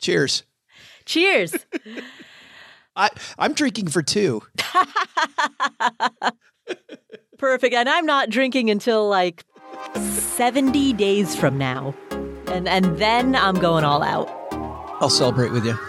Cheers. Cheers. I'm drinking for two. Perfect. And I'm not drinking until like 70 days from now. And then I'm going all out. I'll celebrate with you.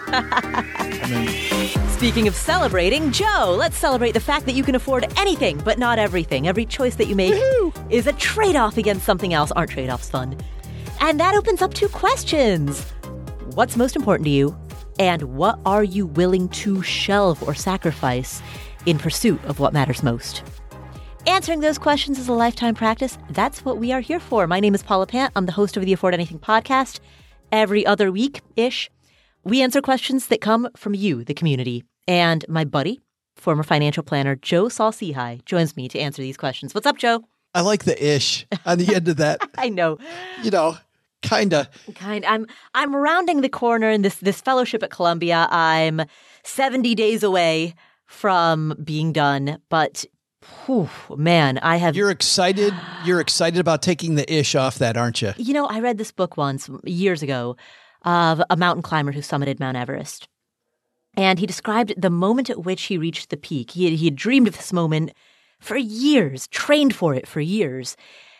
Speaking of celebrating, Joe, let's celebrate the fact that you can afford anything, but not everything. Every choice that you make is a trade-off against something else. Aren't trade-offs fun? And that opens up 2 questions. What's most important to you? And what are you willing to shelve or sacrifice in pursuit of what matters most? Answering those questions is a lifetime practice. That's what we are here for. My name is Paula Pant. I'm the host of the Afford Anything podcast. Every other week-ish, we answer questions that come from you, the community. And my buddy, former financial planner Joe Saul-Sehy, joins me to answer these questions. What's up, Joe? I like the ish on the end of that. I know. Kinda. I'm rounding the corner in this fellowship at Columbia. I'm 70 days away from being done, but man, I have... You're excited about taking the ish off that, aren't you? You know, I read this book once, years ago, of a mountain climber who summited Mount Everest. And he described the moment at which he reached the peak. He had dreamed of this moment for years, trained for it for years,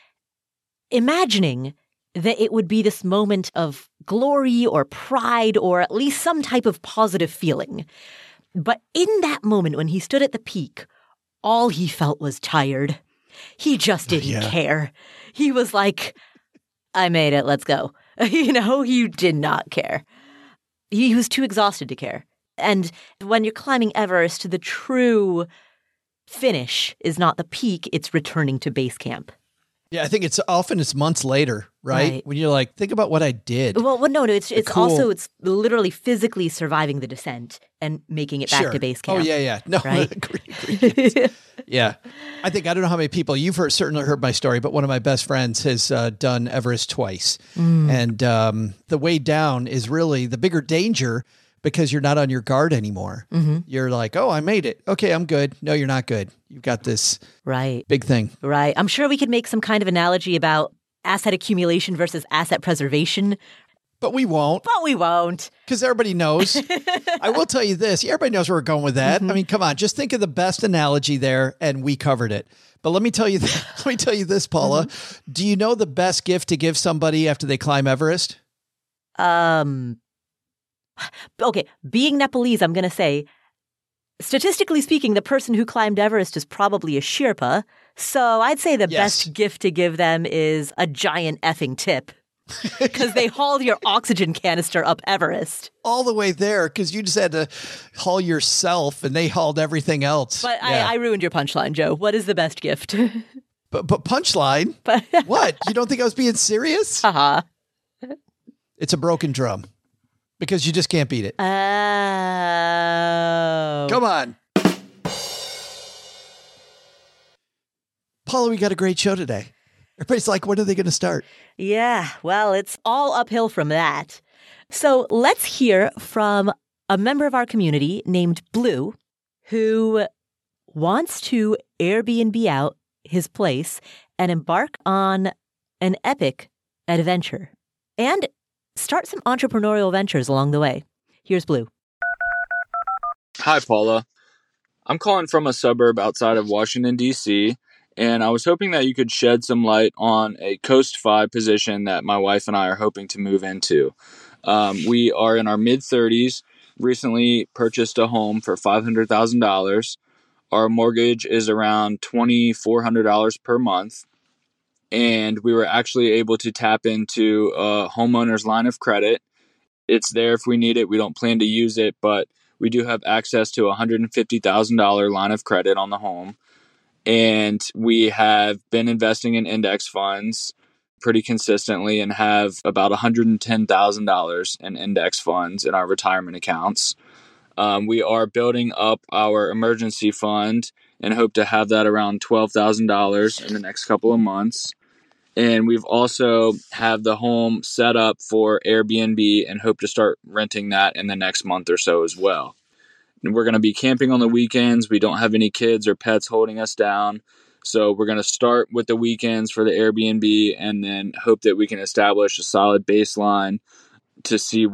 imagining that it would be this moment of glory or pride or at least some type of positive feeling. But in that moment when he stood at the peak, all he felt was tired. He just didn't care. He was like, I made it, let's go. He did not care. He was too exhausted to care. And when you're climbing Everest, the true finish is not the peak, it's returning to base camp. Yeah, I think it's months later, right? When you're like, think about what I did. Well, no, it's also literally physically surviving the descent and making it back to base camp. Oh, yeah. No, right? agree. Yeah. I don't know how many people, you've certainly heard my story, but one of my best friends has done Everest twice. And the way down is really the bigger danger because you're not on your guard anymore. Mm-hmm. You're like, oh, I made it. Okay, I'm good. No, you're not good. You've got this big thing. Right. I'm sure we could make some kind of analogy about asset accumulation versus asset preservation. But we won't. Because everybody knows. I will tell you this. Everybody knows where we're going with that. Mm-hmm. I mean, come on. Just think of the best analogy there, and we covered it. But let me tell you this, Paula. Mm-hmm. Do you know the best gift to give somebody after they climb Everest? Okay, being Nepalese, I'm going to say, statistically speaking, the person who climbed Everest is probably a Sherpa. So I'd say the best gift to give them is a giant effing tip. Because they hauled your oxygen canister up Everest. All the way there, because you just had to haul yourself, and they hauled everything else. But I ruined your punchline, Joe. What is the best gift? But punchline? What? You don't think I was being serious? Uh-huh. It's a broken drum. Because you just can't beat it. Oh. Come on. Paula, we got a great show today. Everybody's like, when are they going to start? Yeah, well, it's all uphill from that. So let's hear from a member of our community named Blue, who wants to Airbnb out his place and embark on an epic adventure. And start some entrepreneurial ventures along the way. Here's Blue. Hi, Paula. I'm calling from a suburb outside of Washington, D.C., and I was hoping that you could shed some light on a Coast 5 position that my wife and I are hoping to move into. We are in our mid-30s, recently purchased a home for $500,000. Our mortgage is around $2,400 per month. And we were actually able to tap into a homeowner's line of credit. It's there if we need it. We don't plan to use it, but we do have access to a $150,000 line of credit on the home. And we have been investing in index funds pretty consistently and have about $110,000 in index funds in our retirement accounts. We are building up our emergency fund and hope to have that around $12,000 in the next couple of months. And we've also have the home set up for Airbnb and hope to start renting that in the next month or so as well. And we're going to be camping on the weekends. We don't have any kids or pets holding us down. So we're going to start with the weekends for the Airbnb and then hope that we can establish a solid baseline to see what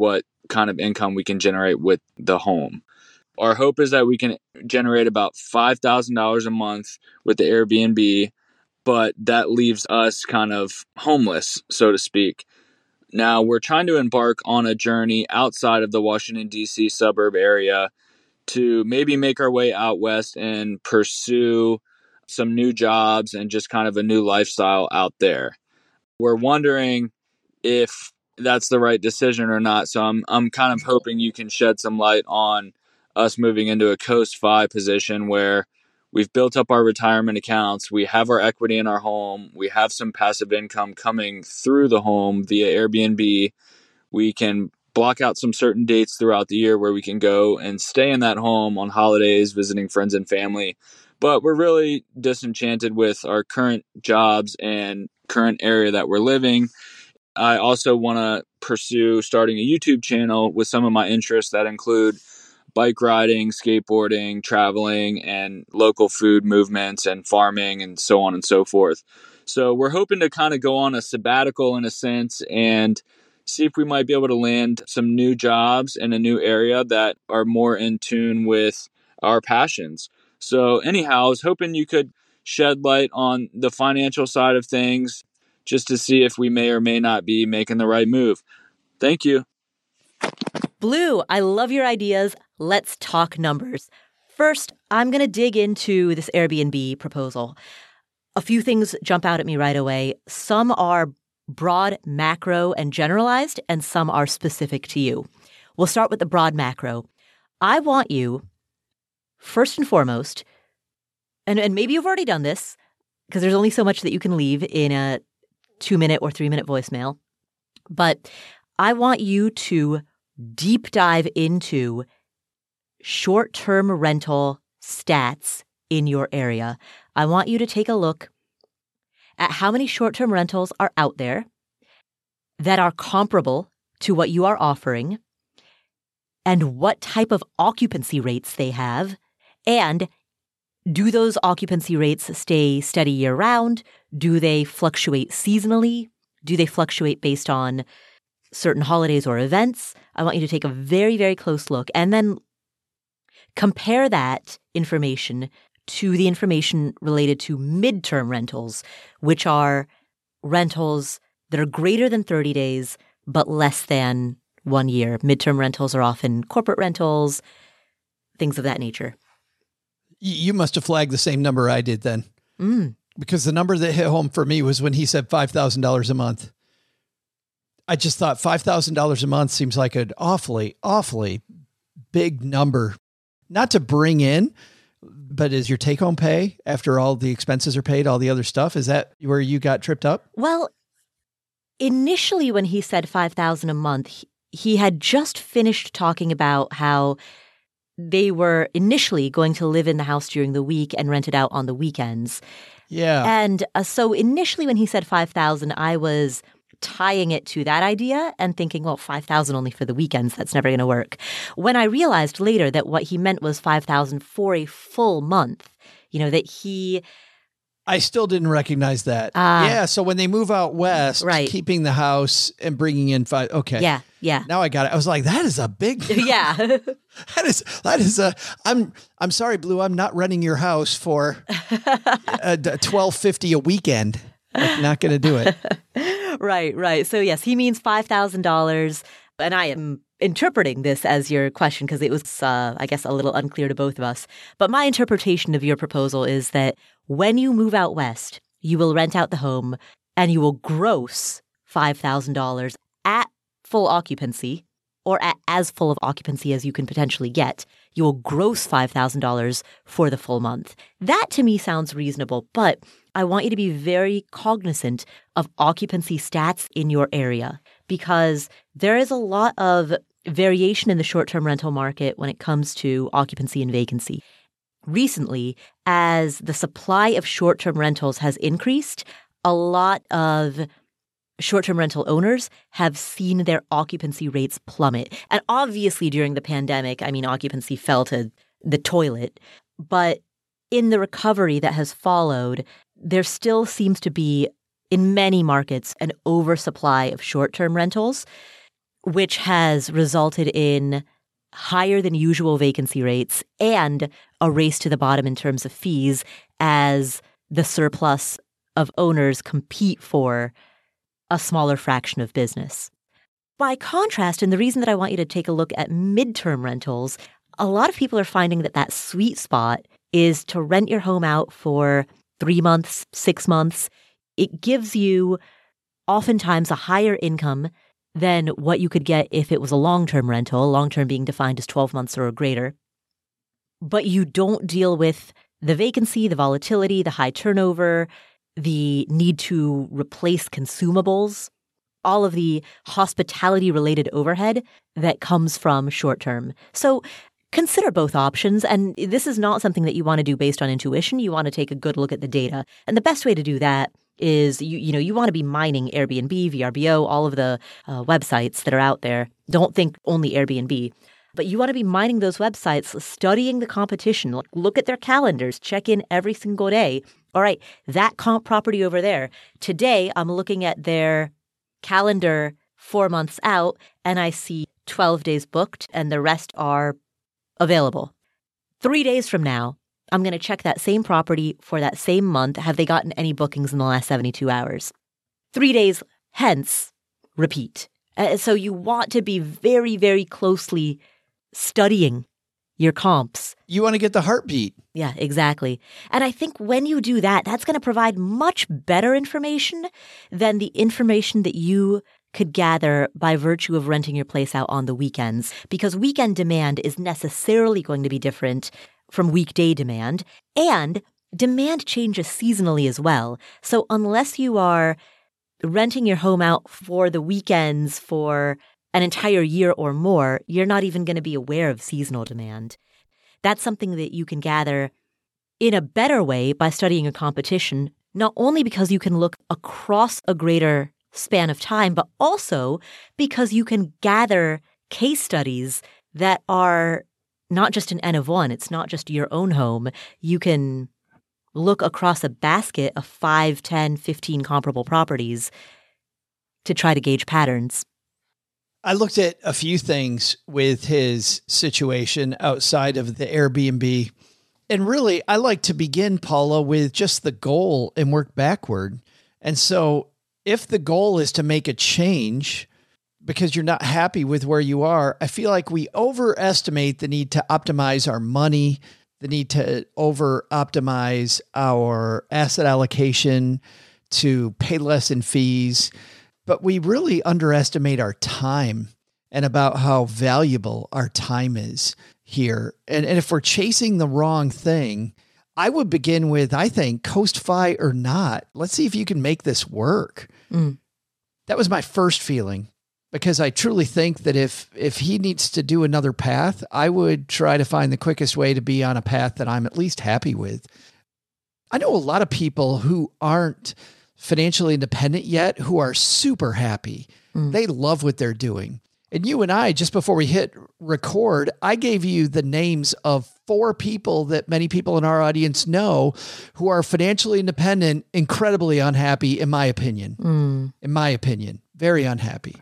kind of income we can generate with the home. Our hope is that we can generate about $5,000 a month with the Airbnb, but that leaves us kind of homeless, so to speak. Now, we're trying to embark on a journey outside of the Washington, D.C. suburb area to maybe make our way out west and pursue some new jobs and just kind of a new lifestyle out there. We're wondering if that's the right decision or not. So I'm kind of hoping you can shed some light on us moving into a Coast 5 position where we've built up our retirement accounts, we have our equity in our home, we have some passive income coming through the home via Airbnb. We can block out some certain dates throughout the year where we can go and stay in that home on holidays, visiting friends and family. But we're really disenchanted with our current jobs and current area that we're living. I also want to pursue starting a YouTube channel with some of my interests that include bike riding, skateboarding, traveling, and local food movements and farming and so on and so forth. So we're hoping to kind of go on a sabbatical in a sense and see if we might be able to land some new jobs in a new area that are more in tune with our passions. So anyhow, I was hoping you could shed light on the financial side of things just to see if we may or may not be making the right move. Thank you. Blue, I love your ideas. Let's talk numbers. First, I'm going to dig into this Airbnb proposal. A few things jump out at me right away. Some are broad, macro, and generalized, and some are specific to you. We'll start with the broad macro. I want you, first and foremost, and maybe you've already done this, because there's only so much that you can leave in a 2-minute or 3-minute voicemail, but I want you to deep dive into short-term rental stats in your area. I want you to take a look at how many short-term rentals are out there that are comparable to what you are offering and what type of occupancy rates they have. And do those occupancy rates stay steady year-round? Do they fluctuate seasonally? Do they fluctuate based on certain holidays or events? I want you to take a very, very close look and then compare that information to the information related to midterm rentals, which are rentals that are greater than 30 days but less than 1 year. Midterm rentals are often corporate rentals, things of that nature. You must have flagged the same number I did then. Because the number that hit home for me was when he said $5,000 a month. I just thought $5,000 a month seems like an awfully, awfully big number. Not to bring in, but is your take-home pay after all the expenses are paid, all the other stuff? Is that where you got tripped up? Well, initially when he said $5,000 a month, he had just finished talking about how they were initially going to live in the house during the week and rent it out on the weekends. Yeah. And so initially when he said $5,000, I was tying it to that idea and thinking, well, $5,000 only for the weekends, that's never going to work. When I realized later that what he meant was $5,000 for a full month, that he... I still didn't recognize that. Yeah, so when they move out west, right, keeping the house and bringing in $5,000. Okay. Yeah. Now I got it. I was like, that is a big... Yeah. that is a... I'm sorry, Blue, I'm not renting your house for $1,250 a weekend. I'm not going to do it. Right. So yes, he means $5,000. And I am interpreting this as your question because it was, I guess, a little unclear to both of us. But my interpretation of your proposal is that when you move out west, you will rent out the home and you will gross $5,000 at full occupancy or at as full of occupancy as you can potentially get. You will gross $5,000 for the full month. That to me sounds reasonable, but I want you to be very cognizant of occupancy stats in your area because there is a lot of variation in the short-term rental market when it comes to occupancy and vacancy. Recently, as the supply of short-term rentals has increased, a lot of short-term rental owners have seen their occupancy rates plummet. And obviously during the pandemic, occupancy fell to the toilet. But in the recovery that has followed, there still seems to be, in many markets, an oversupply of short-term rentals. which has resulted in higher than usual vacancy rates and a race to the bottom in terms of fees as the surplus of owners compete for a smaller fraction of business. By contrast, and the reason that I want you to take a look at midterm rentals, a lot of people are finding that that sweet spot is to rent your home out for 3 months, 6 months. It gives you oftentimes a higher income than what you could get if it was a long-term rental, long-term being defined as 12 months or greater. But you don't deal with the vacancy, the volatility, the high turnover, the need to replace consumables, all of the hospitality-related overhead that comes from short-term. So consider both options, and this is not something that you want to do based on intuition. You want to take a good look at the data. And the best way to do that is you want to be mining Airbnb, VRBO, all of the websites that are out there. Don't think only Airbnb. But you want to be mining those websites, studying the competition. Look at their calendars, check in every single day. All right, that comp property over there. Today, I'm looking at their calendar 4 months out, and I see 12 days booked, and the rest are available. 3 days from now, I'm going to check that same property for that same month. Have they gotten any bookings in the last 72 hours? 3 days hence, repeat. So you want to be very, very closely studying your comps. You want to get the heartbeat. Yeah, exactly. And I think when you do that, that's going to provide much better information than the information that you could gather by virtue of renting your place out on the weekends, because weekend demand is necessarily going to be different from weekday demand, and demand changes seasonally as well. So unless you are renting your home out for the weekends for an entire year or more, you're not even going to be aware of seasonal demand. That's something that you can gather in a better way by studying a competition, not only because you can look across a greater span of time, but also because you can gather case studies that are not just an N of one. It's not just your own home. You can look across a basket of 5, 10, 15 comparable properties to try to gauge patterns. I looked at a few things with his situation outside of the Airbnb. And really, I like to begin, Paula, with just the goal and work backward. And so if the goal is to make a change because you're not happy with where you are, I feel like we overestimate the need to optimize our money, the need to over-optimize our asset allocation to pay less in fees. But we really underestimate our time and about how valuable our time is here. And if we're chasing the wrong thing, I would begin with, I think, Coast-Fi or not. Let's see if you can make this work. That was my first feeling, because I truly think that if he needs to do another path, I would try to find the quickest way to be on a path that I'm at least happy with. I know a lot of people who aren't financially independent yet who are super happy. They love what they're doing. And you and I, just before we hit record, I gave you the names of 4 people that many people in our audience know who are financially independent, incredibly unhappy, in my opinion. In my opinion, very unhappy.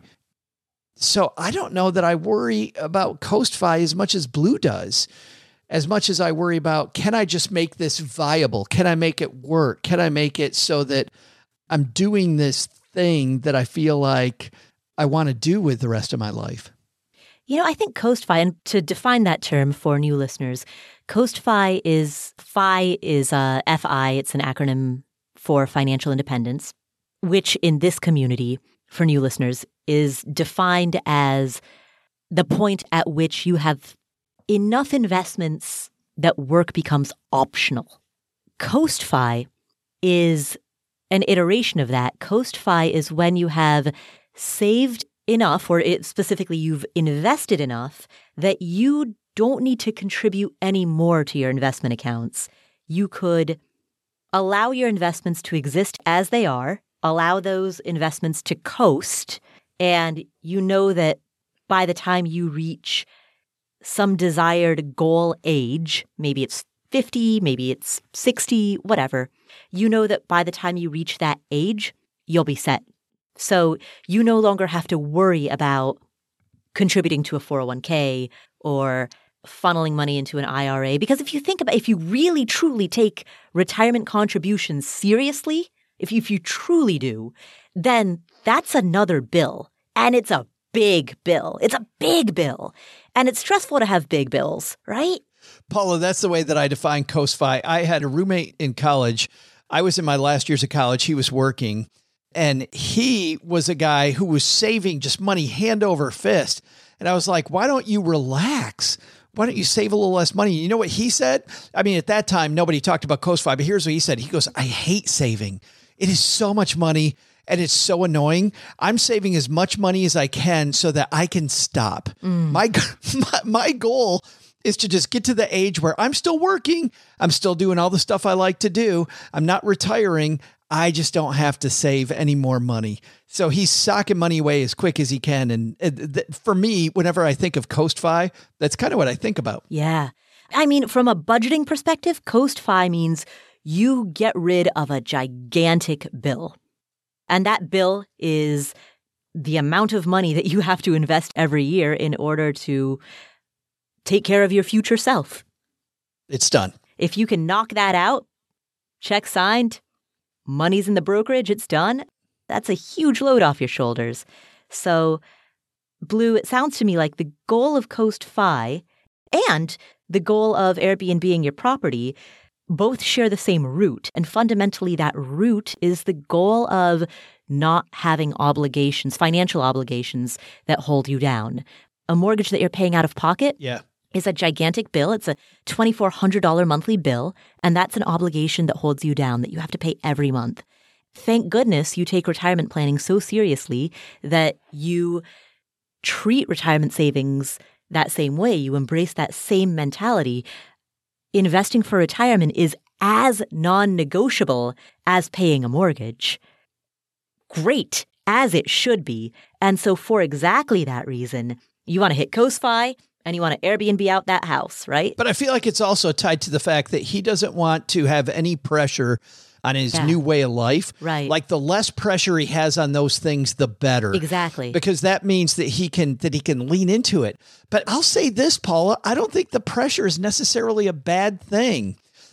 So I don't know that I worry about Coast-Fi as much as Blue does, as much as I worry about, can I just make this viable? Can I make it work? Can I make it so that I'm doing this thing that I feel like I want to do with the rest of my life? I think Coast-Fi, and to define that term for new listeners, Coast-Fi is FI, it's an acronym for financial independence, which in this community, for new listeners, is defined as the point at which you have enough investments that work becomes optional. Coast-Fi is an iteration of that. Coast-Fi is when you have saved enough, or specifically you've invested enough, that you don't need to contribute any more to your investment accounts. You could allow your investments to exist as they are, allow those investments to coast, and you know that by the time you reach some desired goal age, maybe it's 50, maybe it's 60, whatever, you know that by the time you reach that age, you'll be set. So you no longer have to worry about contributing to a 401k or funneling money into an IRA. Because if you really truly take retirement contributions seriously, if you truly do, then that's another bill. And it's a big bill. It's a big bill. And it's stressful to have big bills, right? Paula, that's the way that I define Coast-Fi. I had a roommate in college. I was in my last years of college. He was working, and he was a guy who was saving just money hand over fist. And I was like, why don't you relax? Why don't you save a little less money? You know what he said? I mean, at that time, nobody talked about Coast-Fi, but here's what he said. He goes, I hate saving. It is so much money and it's so annoying. I'm saving as much money as I can so that I can stop. My goal is to just get to the age where I'm still working. I'm still doing all the stuff I like to do. I'm not retiring. I just don't have to save any more money. So he's socking money away as quick as he can. And for me, whenever I think of Coast-Fi, that's kind of what I think about. Yeah. I mean, from a budgeting perspective, Coast-Fi means you get rid of a gigantic bill. And that bill is the amount of money that you have to invest every year in order to take care of your future self. It's done. If you can knock that out, check signed, money's in the brokerage, it's done. That's a huge load off your shoulders. So, Blue, it sounds to me like the goal of Coast-Fi and the goal of Airbnb-ing your property both share the same root. And fundamentally, that root is the goal of not having obligations, financial obligations that hold you down. A mortgage that you're paying out of pocket is a gigantic bill. It's a $2,400 monthly bill, and that's an obligation that holds you down that you have to pay every month. Thank goodness you take retirement planning so seriously that you treat retirement savings that same way. You embrace that same mentality. Investing for retirement is as non-negotiable as paying a mortgage. Great, as it should be. And so for exactly that reason, you want to hit Coast-Fi and you want to Airbnb out that house, right? But I feel like it's also tied to the fact that he doesn't want to have any pressure on his new way of life. Right. Like the less pressure he has on those things, the better. Exactly. Because that means that he can lean into it. But I'll say this, Paula, I don't think the pressure is necessarily a bad thing.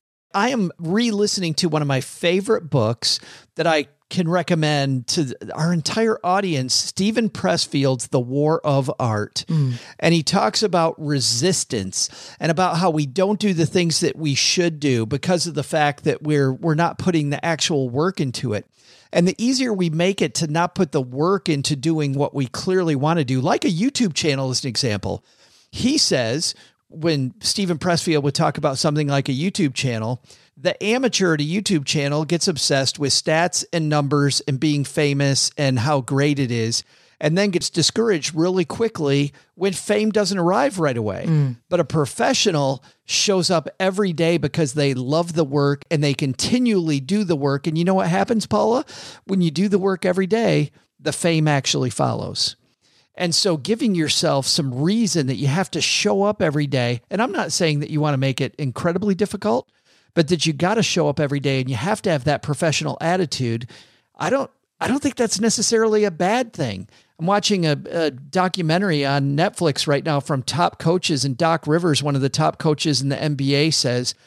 I am re-listening to one of my favorite books that I can recommend to our entire audience, Steven Pressfield's The War of Art. And he talks about resistance and about how we don't do the things that we should do because of the fact that we're not putting the actual work into it. And the easier we make it to not put the work into doing what we clearly want to do, like a YouTube channel as an example. He says, when Steven Pressfield would talk about something like a YouTube channel, the amateur at a YouTube channel gets obsessed with stats and numbers and being famous and how great it is, and then gets discouraged really quickly when fame doesn't arrive right away. But a professional shows up every day because they love the work and they continually do the work. And you know what happens, Paula? When you do the work every day, the fame actually follows. And so giving yourself some reason that you have to show up every day, and I'm not saying that you want to make it incredibly difficult, but that you got to show up every day and you have to have that professional attitude. I don't think that's necessarily a bad thing. I'm watching a documentary on Netflix right now from top coaches, and Doc Rivers, one of the top coaches in the NBA, says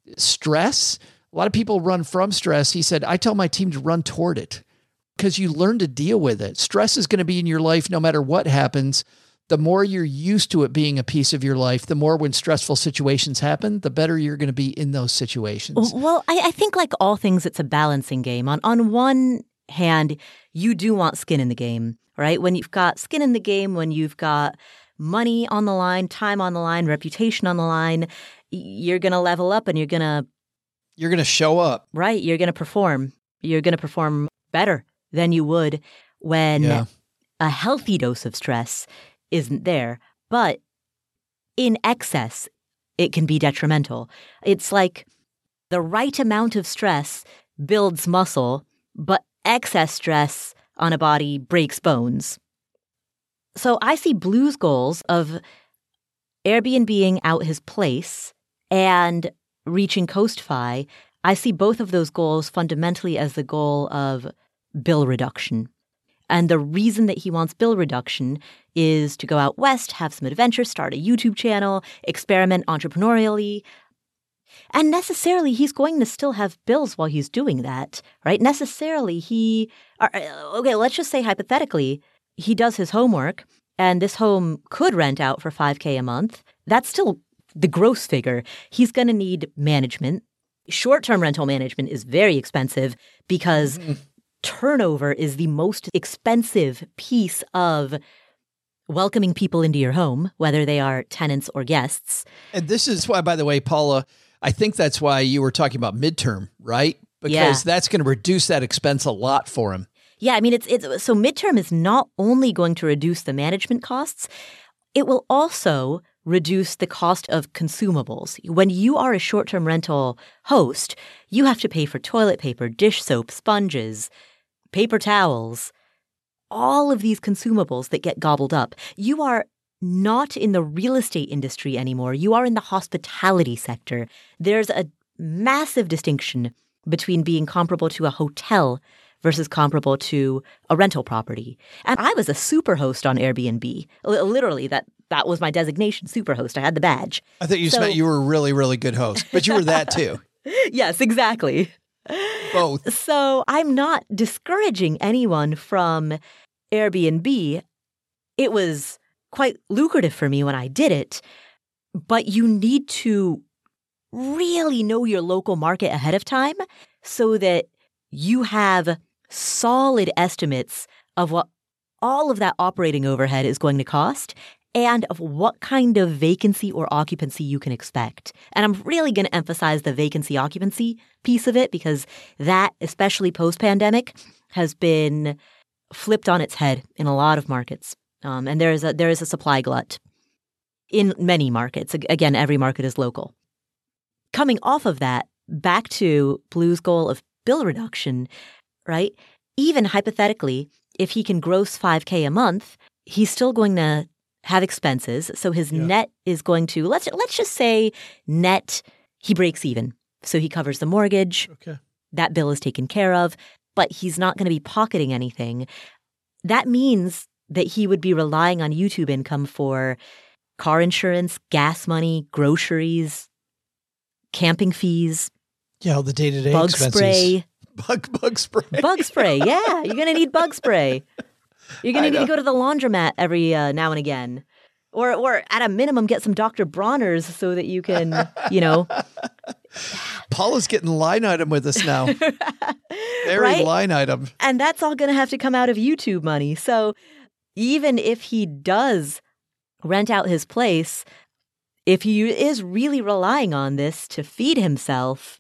stress, a lot of people run from stress. He said, I tell my team to run toward it because you learn to deal with it. Stress is going to be in your life no matter what happens. The more you're used to it being a piece of your life, the more when stressful situations happen, the better you're going to be in those situations. Well, I think like all things, it's a balancing game. On one hand, you do want skin in the game, right? When you've got skin in the game, when you've got money on the line, time on the line, reputation on the line, you're going to level up and you're going to show up. Right. You're going to perform. You're going to perform better than you would when a healthy dose of stress isn't there. But in excess, it can be detrimental. It's like the right amount of stress builds muscle, but excess stress on a body breaks bones. So I see Blue's goals of Airbnb-ing out his place and reaching Coast-Fi. I see both of those goals fundamentally as the goal of bill reduction. And the reason that he wants bill reduction is to go out west, have some adventures, start a YouTube channel, experiment entrepreneurially. And necessarily, he's going to still have bills while he's doing that, right? Necessarily, okay, let's just say hypothetically, he does his homework and this home could rent out for $5,000 a month. That's still the gross figure. He's going to need management. Short-term rental management is very expensive because turnover is the most expensive piece of welcoming people into your home, whether they are tenants or guests. And this is why, by the way, Paula, I think that's why you were talking about midterm, right? Because that's going to reduce that expense a lot for him. Yeah, I mean, so midterm is not only going to reduce the management costs, it will also reduce the cost of consumables. When you are a short-term rental host, you have to pay for toilet paper, dish soap, sponges, paper towels, all of these consumables that get gobbled up. You are not in the real estate industry anymore. You are in the hospitality sector. There's a massive distinction between being comparable to a hotel versus comparable to a rental property. And I was a super host on Airbnb. Literally, that was my designation, super host. I had the badge. I thought you meant you were a really, really good host, but you were that too. Yes, exactly. Both. So I'm not discouraging anyone from Airbnb. It was quite lucrative for me when I did it, but you need to really know your local market ahead of time so that you have solid estimates of what all of that operating overhead is going to cost and of what kind of vacancy or occupancy you can expect. And I'm really going to emphasize the vacancy occupancy piece of it because that, especially post-pandemic, has been flipped on its head in a lot of markets. And there is a supply glut in many markets. Again, every market is local. Coming off of that, back to Blue's goal of bill reduction, right? Even hypothetically, if he can gross $5,000 a month, he's still going to have expenses. So his net is going to, let's just say net, he breaks even. So he covers the mortgage. Okay. That bill is taken care of, but he's not going to be pocketing anything. That means that he would be relying on YouTube income for car insurance, gas money, groceries, camping fees. Yeah, all the day-to-day bug expenses. Spray. Bug spray. Bug spray, yeah. You're going to need bug spray. You're going to need to go to the laundromat every now and again. Or at a minimum, get some Dr. Bronner's so that you can, Paula's getting line item with us now. Very right? line item. And that's all going to have to come out of YouTube money. So even if he does rent out his place, if he is really relying on this to feed himself,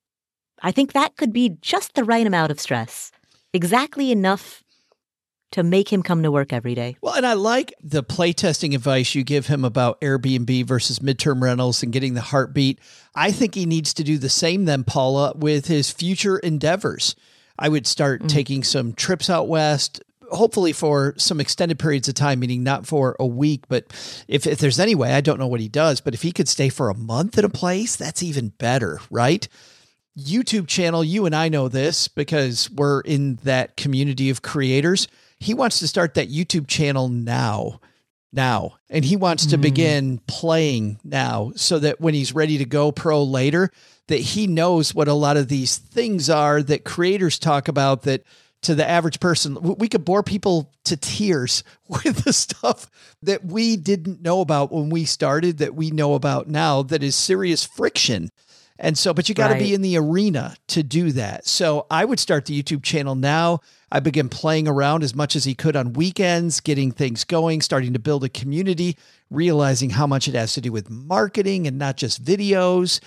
I think that could be just the right amount of stress. Exactly enough to make him come to work every day. Well, and I like the playtesting advice you give him about Airbnb versus midterm rentals and getting the heartbeat. I think he needs to do the same then, Paula, with his future endeavors. I would start taking some trips out west, hopefully for some extended periods of time, meaning not for a week, but if there's any way, I don't know what he does, but if he could stay for a month at a place, that's even better, right? YouTube channel, you and I know this because we're in that community of creators. He wants to start that YouTube channel now, and he wants to begin playing now so that when he's ready to go pro later, that he knows what a lot of these things are that creators talk about that to the average person, we could bore people to tears with the stuff that we didn't know about when we started that we know about now that is serious friction. And so, but you got to be in the arena to do that. So I would start the YouTube channel now. I began playing around as much as he could on weekends, getting things going, starting to build a community, realizing how much it has to do with marketing and not just videos.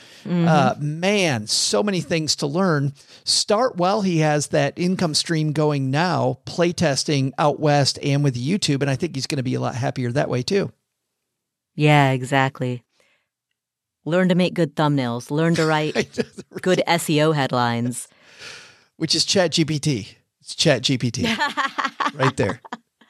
Man, so many things to learn. Start while he has that income stream going now, playtesting out west and with YouTube. And I think he's going to be a lot happier that way too. Yeah, exactly. Learn to make good thumbnails. Learn to write good SEO headlines. Which is ChatGPT. It's ChatGPT right there.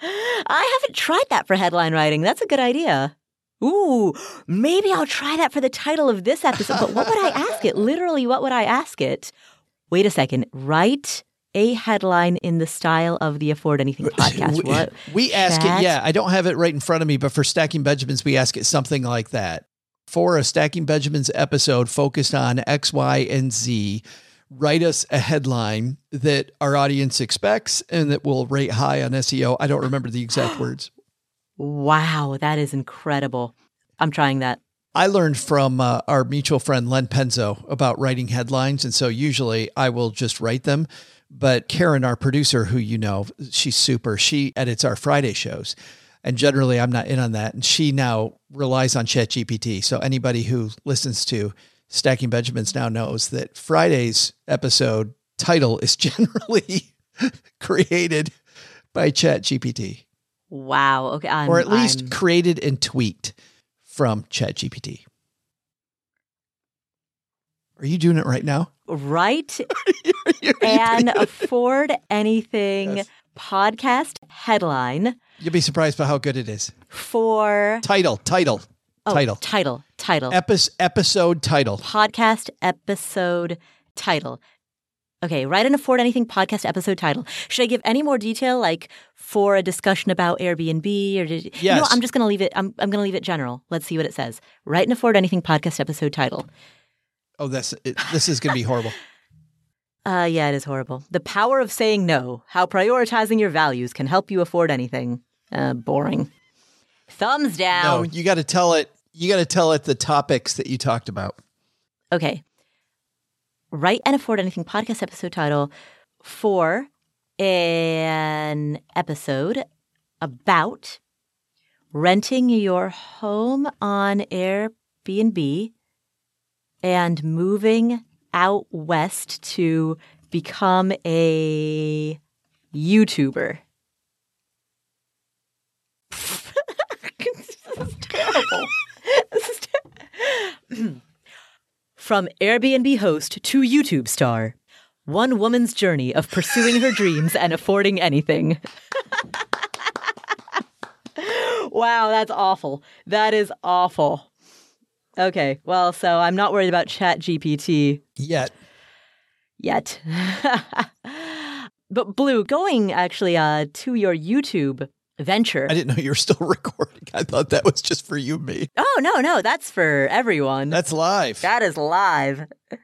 I haven't tried that for headline writing. That's a good idea. Ooh, maybe I'll try that for the title of this episode. But what would I ask it? Literally, what would I ask it? Wait a second. Write a headline in the style of the Afford Anything podcast. We ask it, yeah, I don't have it right in front of me, but for Stacking Benjamins, we ask it something like that. For a Stacking Benjamins episode focused on X, Y, and Z, write us a headline that our audience expects and that will rate high on SEO. I don't remember the exact words. Wow, that is incredible. I'm trying that. I learned from our mutual friend Len Penzo about writing headlines, and so usually I will just write them. But Karen, our producer, who you know, she's super. She edits our Friday shows, and generally I'm not in on that. And she now relies on ChatGPT. So anybody who listens to Stacking Benjamins now knows that Friday's episode title is generally created by ChatGPT. Wow. Okay. Or at least created and tweaked from ChatGPT. Are you doing it right now? Right. And Afford Anything podcast headline. You'll be surprised by how good it is. For title. Title. Episode title. Podcast episode title. Okay, write an Afford Anything podcast episode title. Should I give any more detail, like for a discussion about Airbnb, or yes? You know, I'm just going to leave it. I'm going to leave it general. Let's see what it says. Write an Afford Anything podcast episode title. Oh, this is going to be horrible. Yeah, it is horrible. The power of saying no. How prioritizing your values can help you afford anything. Boring. Thumbs down. No, you got to tell it. You got to tell it the topics that you talked about. Okay. Write an Afford Anything podcast episode title for an episode about renting your home on Airbnb and moving out west to become a YouTuber. This is terrible. From Airbnb host to YouTube star. One woman's journey of pursuing her dreams and affording anything. Wow, that's awful. That is awful. Okay, well, so I'm not worried about ChatGPT. Yet. But Blue, going actually to your YouTube venture. I didn't know you were still recording. I thought that was just for you and me. Oh, no, that's for everyone. That's live. That is live.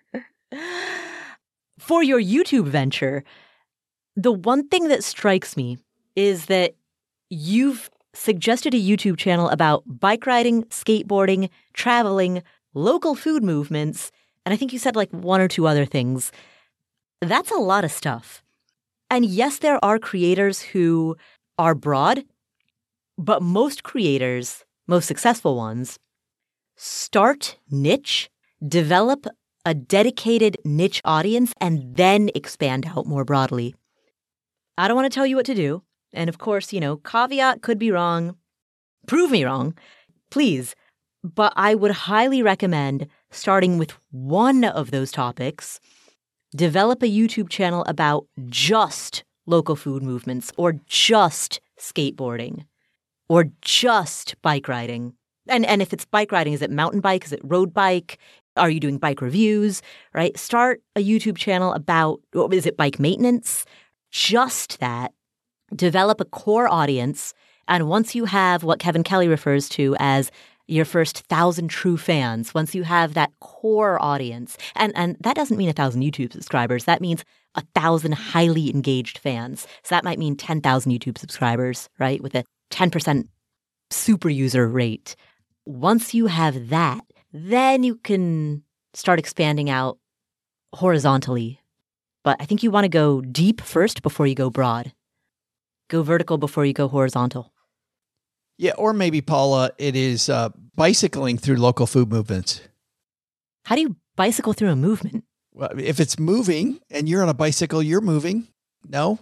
For your YouTube venture, the one thing that strikes me is that you've suggested a YouTube channel about bike riding, skateboarding, traveling, local food movements, and I think you said like one or two other things. That's a lot of stuff. And yes, there are creators who are broad, but most creators, most successful ones, start niche, develop a dedicated niche audience, and then expand out more broadly. I don't want to tell you what to do. And of course, you know, caveat, could be wrong. Prove me wrong, please. But I would highly recommend starting with one of those topics. Develop a YouTube channel about just local food movements, or just skateboarding, or just bike riding. And if it's bike riding, is it mountain bike? Is it road bike? Are you doing bike reviews, right? Start a YouTube channel about, is it bike maintenance? Just that. Develop a core audience. And once you have what Kevin Kelly refers to as your first 1,000 true fans, once you have that core audience, and that doesn't mean 1,000 YouTube subscribers, that means 1,000 highly engaged fans. So that might mean 10,000 YouTube subscribers, right? With a 10% super user rate. Once you have that, then you can start expanding out horizontally. But I think you want to go deep first before you go broad. Go vertical before you go horizontal. Yeah, or maybe, Paula, it is bicycling through local food movements. How do you bicycle through a movement? Well, if it's moving and you're on a bicycle, you're moving. No.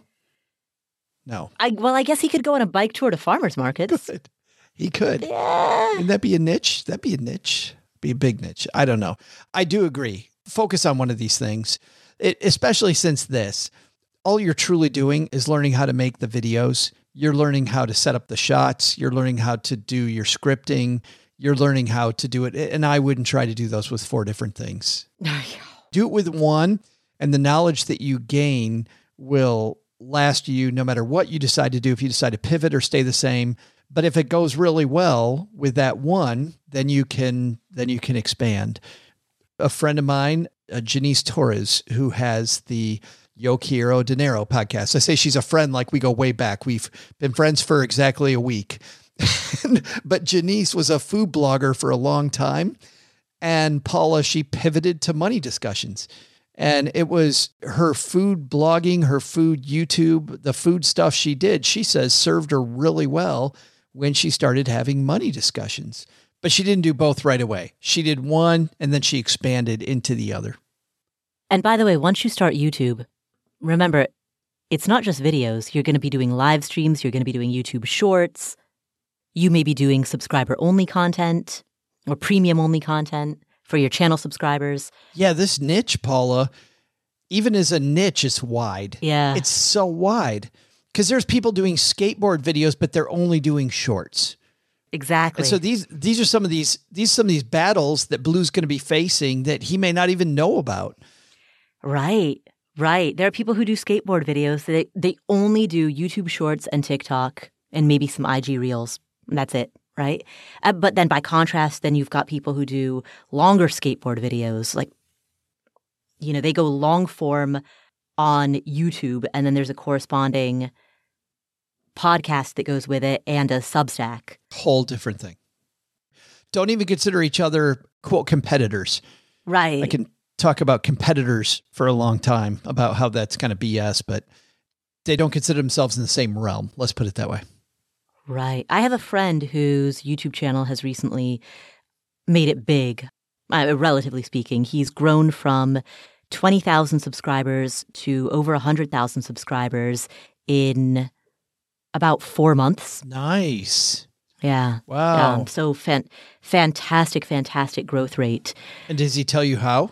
I guess he could go on a bike tour to farmers markets. Good. He could. Yeah. Wouldn't that be a niche? That'd be a niche. Be a big niche. I don't know. I do agree. Focus on one of these things, especially since all you're truly doing is learning how to make the videos. You're learning how to set up the shots. You're learning how to do your scripting. You're learning how to do it. And I wouldn't try to do those with 4 different things. Do it with one, and the knowledge that you gain will last you no matter what you decide to do, if you decide to pivot or stay the same. But if it goes really well with that one, then you can expand. A friend of mine, Janice Torres, who has the Yo Quiero Dinero podcast. I say she's a friend like we go way back. We've been friends for exactly a week. But Janice was a food blogger for a long time. And Paula, she pivoted to money discussions. And it was her food blogging, her food YouTube, the food stuff she did, she says served her really well when she started having money discussions. But she didn't do both right away. She did one and then she expanded into the other. And by the way, once you start YouTube, remember, it's not just videos. You're going to be doing live streams. You're going to be doing YouTube shorts. You may be doing subscriber-only content or premium-only content for your channel subscribers. Yeah, this niche, Paula, even as a niche, it's wide. Yeah. It's so wide. Because there's people doing skateboard videos, but they're only doing shorts. Exactly. And so these are some of these battles that Blue's going to be facing that he may not even know about. Right. There are people who do skateboard videos. They only do YouTube shorts and TikTok and maybe some IG reels. That's it. Right. But then by contrast, then you've got people who do longer skateboard videos. Like, they go long form on YouTube, and then there's a corresponding podcast that goes with it and a Substack. Whole different thing. Don't even consider each other, quote, competitors. Right. I can talk about competitors for a long time about how that's kind of BS, but they don't consider themselves in the same realm. Let's put it that way. Right. I have a friend whose YouTube channel has recently made it big, relatively speaking. He's grown from 20,000 subscribers to over 100,000 subscribers in about 4 months. Nice. Yeah. Wow. So fantastic growth rate. And does he tell you how?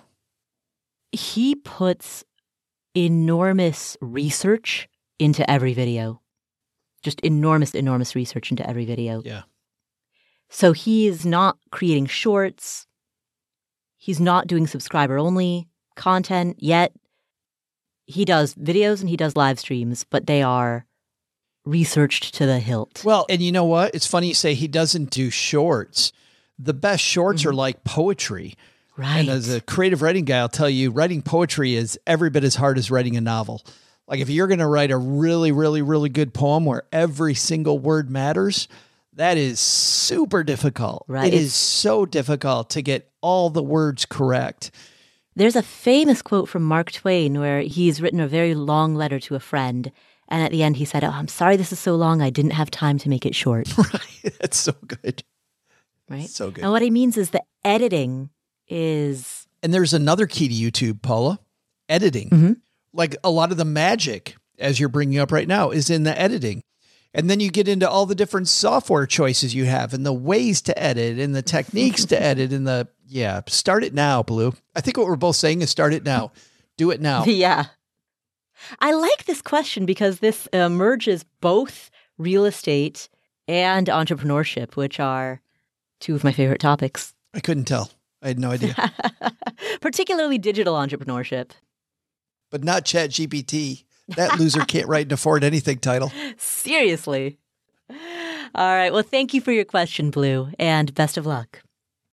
He puts enormous research into every video. Just enormous research into every video. Yeah. So he is not creating shorts. He's not doing subscriber-only content yet. He does videos and he does live streams, but they are researched to the hilt. Well, and you know what? It's funny you say he doesn't do shorts. The best shorts are like poetry. Right. And as a creative writing guy, I'll tell you, writing poetry is every bit as hard as writing a novel. Like if you're going to write a really, really, really good poem where every single word matters, that is super difficult. Right. It is so difficult to get all the words correct. There's a famous quote from Mark Twain where he's written a very long letter to a friend. And at the end he said, "Oh, I'm sorry this is so long. I didn't have time to make it short." Right. That's so good. Right. So good. And what he means is the editing is... And there's another key to YouTube, Paula, editing. Mm-hmm. Like a lot of the magic, as you're bringing up right now, is in the editing. And then you get into all the different software choices you have and the ways to edit and the techniques to edit and start it now, Blue. I think what we're both saying is start it now. Do it now. Yeah. I like this question because this merges both real estate and entrepreneurship, which are two of my favorite topics. I couldn't tell. I had no idea. Particularly digital entrepreneurship. But not ChatGPT. That loser can't write and afford anything title. Seriously. All right. Well, thank you for your question, Blue, and best of luck.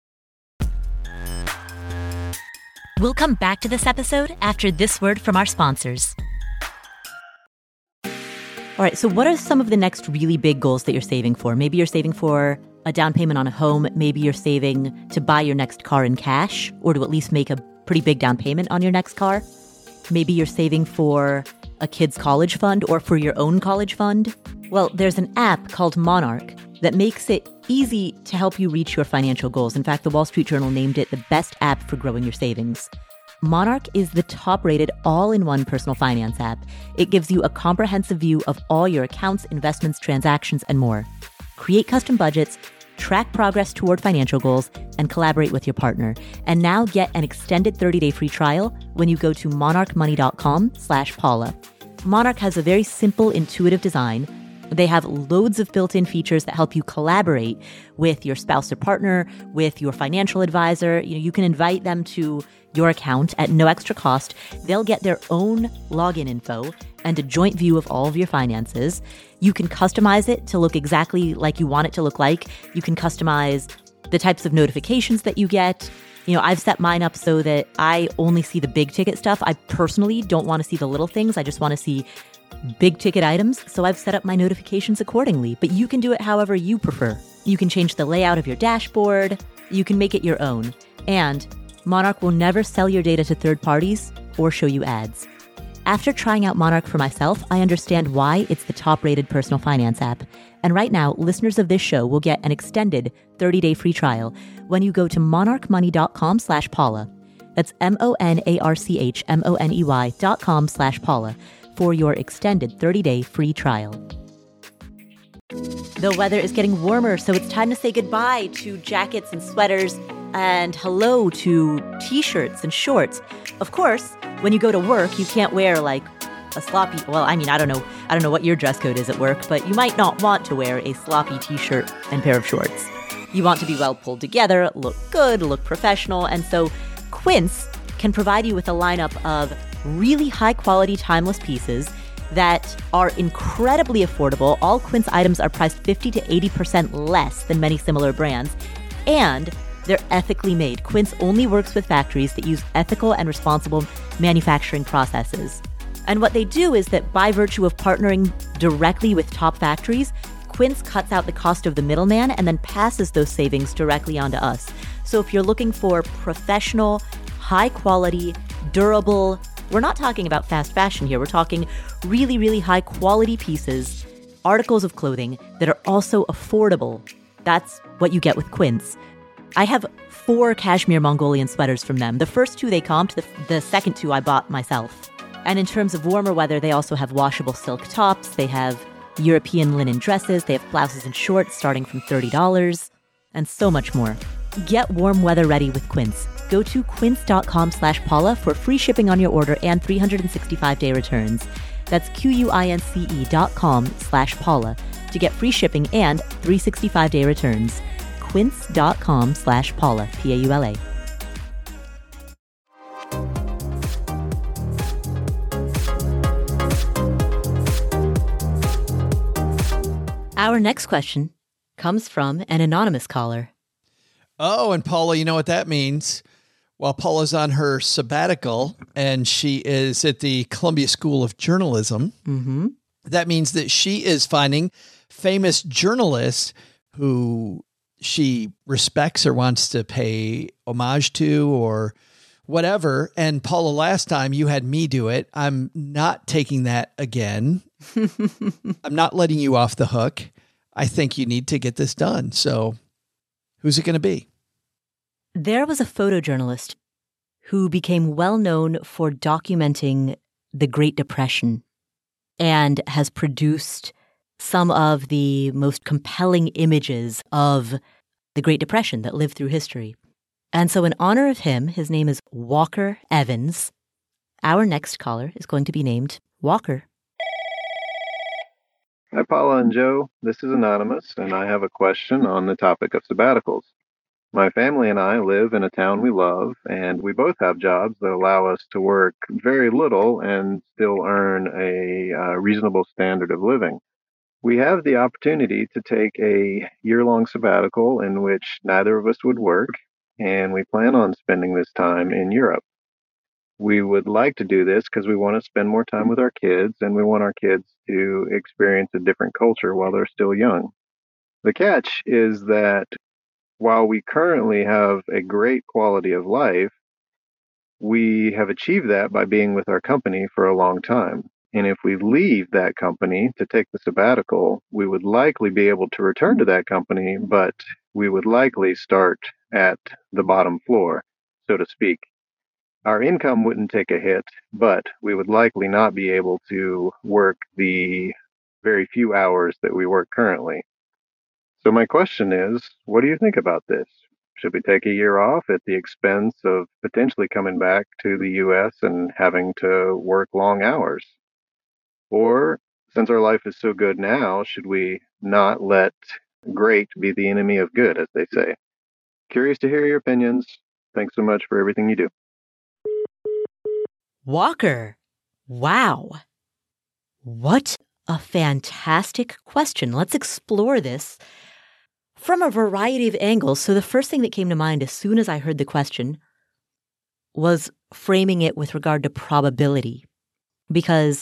We'll come back to this episode after this word from our sponsors. All right. So what are some of the next really big goals that you're saving for? Maybe you're saving for a down payment on a home. Maybe you're saving to buy your next car in cash or to at least make a pretty big down payment on your next car. Maybe you're saving for a kid's college fund or for your own college fund. Well, there's an app called Monarch that makes it easy to help you reach your financial goals. In fact, the Wall Street Journal named it the best app for growing your savings. Monarch is the top-rated all-in-one personal finance app. It gives you a comprehensive view of all your accounts, investments, transactions, and more. Create custom budgets, track progress toward financial goals, and collaborate with your partner. And now get an extended 30-day free trial when you go to monarchmoney.com/Paula. Monarch has a very simple, intuitive design, They have loads of built-in features that help you collaborate with your spouse or partner, with your financial advisor. You can invite them to your account at no extra cost. They'll get their own login info and a joint view of all of your finances. You can customize it to look exactly like you want it to look like. You can customize the types of notifications that you get. I've set mine up so that I only see the big ticket stuff. I personally don't want to see the little things. I just want to see big ticket items. So I've set up my notifications accordingly. But you can do it however you prefer. You can change the layout of your dashboard. You can make it your own. And Monarch will never sell your data to third parties or show you ads. After trying out Monarch for myself, I understand why it's the top-rated personal finance app. And right now, listeners of this show will get an extended 30-day free trial when you go to monarchmoney.com/Paula. That's monarchmoney.com/Paula for your extended 30-day free trial. The weather is getting warmer, so it's time to say goodbye to jackets and sweaters and hello to t-shirts and shorts. Of course, when you go to work, you can't wear like a sloppy, I don't know what your dress code is at work, but you might not want to wear a sloppy t-shirt and pair of shorts. You want to be well pulled together, look good, look professional, and so Quince can provide you with a lineup of really high-quality, timeless pieces that are incredibly affordable. All Quince items are priced 50 to 80% less than many similar brands, and they're ethically made. Quince only works with factories that use ethical and responsible manufacturing processes. And what they do is that by virtue of partnering directly with top factories, Quince cuts out the cost of the middleman and then passes those savings directly onto us. So if you're looking for professional, high quality, durable, we're not talking about fast fashion here. We're talking really, really high quality pieces, articles of clothing that are also affordable. That's what you get with Quince. I have 4 cashmere Mongolian sweaters from them. The first 2 they comped, the second 2 I bought myself. And in terms of warmer weather, they also have washable silk tops. They have European linen dresses. They have blouses and shorts starting from $30 and so much more. Get warm weather ready with Quince. Go to quince.com/Paula for free shipping on your order and 365-day returns. That's QUINCE.com/Paula to get free shipping and 365-day returns. Quince.com/Paula, Paula. Our next question comes from an anonymous caller. Oh, and Paula, you know what that means? While Paula's on her sabbatical and she is at the Columbia School of Journalism, that means that she is finding famous journalists who she respects or wants to pay homage to or whatever. And Paula, last time you had me do it. I'm not taking that again. I'm not letting you off the hook. I think you need to get this done. So who's it going to be? There was a photojournalist who became well known for documenting the Great Depression and has produced some of the most compelling images of the Great Depression that lived through history. And so in honor of him, his name is Walker Evans. Our next caller is going to be named Walker. Hi, Paula and Joe. This is Anonymous, and I have a question on the topic of sabbaticals. My family and I live in a town we love, and we both have jobs that allow us to work very little and still earn a reasonable standard of living. We have the opportunity to take a year-long sabbatical in which neither of us would work, and we plan on spending this time in Europe. We would like to do this because we want to spend more time with our kids, and we want our kids to experience a different culture while they're still young. The catch is that while we currently have a great quality of life, we have achieved that by being with our company for a long time. And if we leave that company to take the sabbatical, we would likely be able to return to that company, but we would likely start at the bottom floor, so to speak. Our income wouldn't take a hit, but we would likely not be able to work the very few hours that we work currently. So my question is, what do you think about this? Should we take a year off at the expense of potentially coming back to the U.S. and having to work long hours? Or Since our life is so good now, should we not let great be the enemy of good, as they say? Curious to hear your opinions. Thanks so much for everything you do. Walker, wow. What a fantastic question. Let's explore this from a variety of angles. So the first thing that came to mind as soon as I heard the question was framing it with regard to probability. Because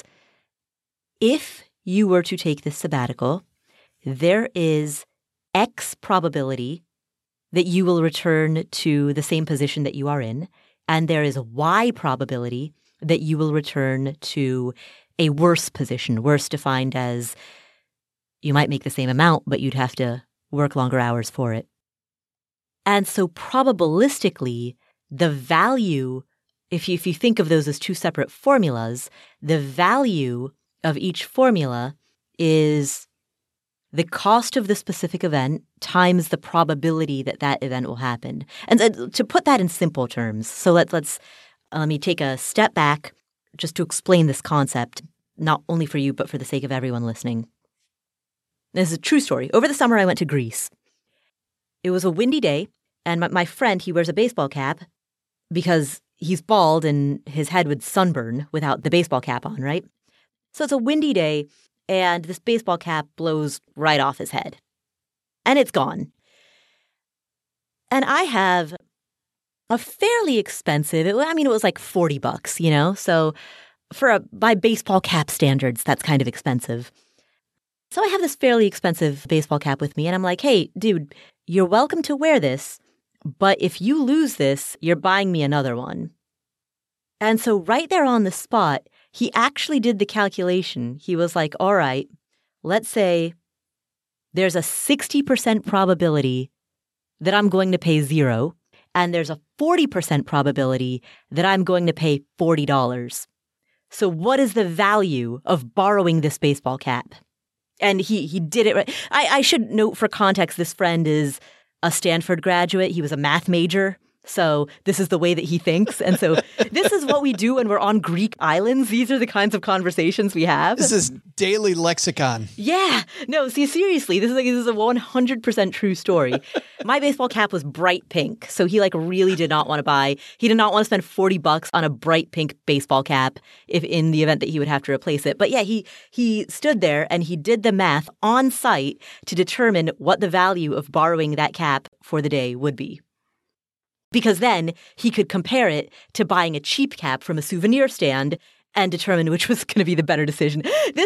if you were to take this sabbatical, there is X probability that you will return to the same position that you are in, and there is Y probability that you will return to a worse position, worse defined as you might make the same amount, but you'd have to work longer hours for it. And so probabilistically, the value, if you think of those as two separate formulas, the value of each formula is the cost of the specific event times the probability that that event will happen. And to put that in simple terms, so let me take a step back just to explain this concept, not only for you, but for the sake of everyone listening. This is a true story. Over the summer, I went to Greece. It was a windy day, and my friend, he wears a baseball cap because he's bald and his head would sunburn without the baseball cap on, right? So it's a windy day, and this baseball cap blows right off his head. And it's gone. And I have a fairly expensive, it was like $40, you know? So by baseball cap standards, that's kind of expensive. So I have this fairly expensive baseball cap with me, and I'm like, hey, dude, you're welcome to wear this, but if you lose this, you're buying me another one. And so right there on the spot, he actually did the calculation. He was like, all right, let's say there's a 60% probability that I'm going to pay $0, and there's a 40% probability that I'm going to pay $40. So what is the value of borrowing this baseball cap? And he did it right. I should note for context, this friend is a Stanford graduate. He was a math major. So this is the way that he thinks. And so this is what we do when we're on Greek islands. These are the kinds of conversations we have. This is daily lexicon. Yeah. No, see, seriously, this is a 100% true story. My baseball cap was bright pink. So he really did not want to buy. He did not want to spend $40 on a bright pink baseball cap if in the event that he would have to replace it. But yeah, he stood there and he did the math on site to determine what the value of borrowing that cap for the day would be. Because then he could compare it to buying a cheap cap from a souvenir stand and determine which was going to be the better decision.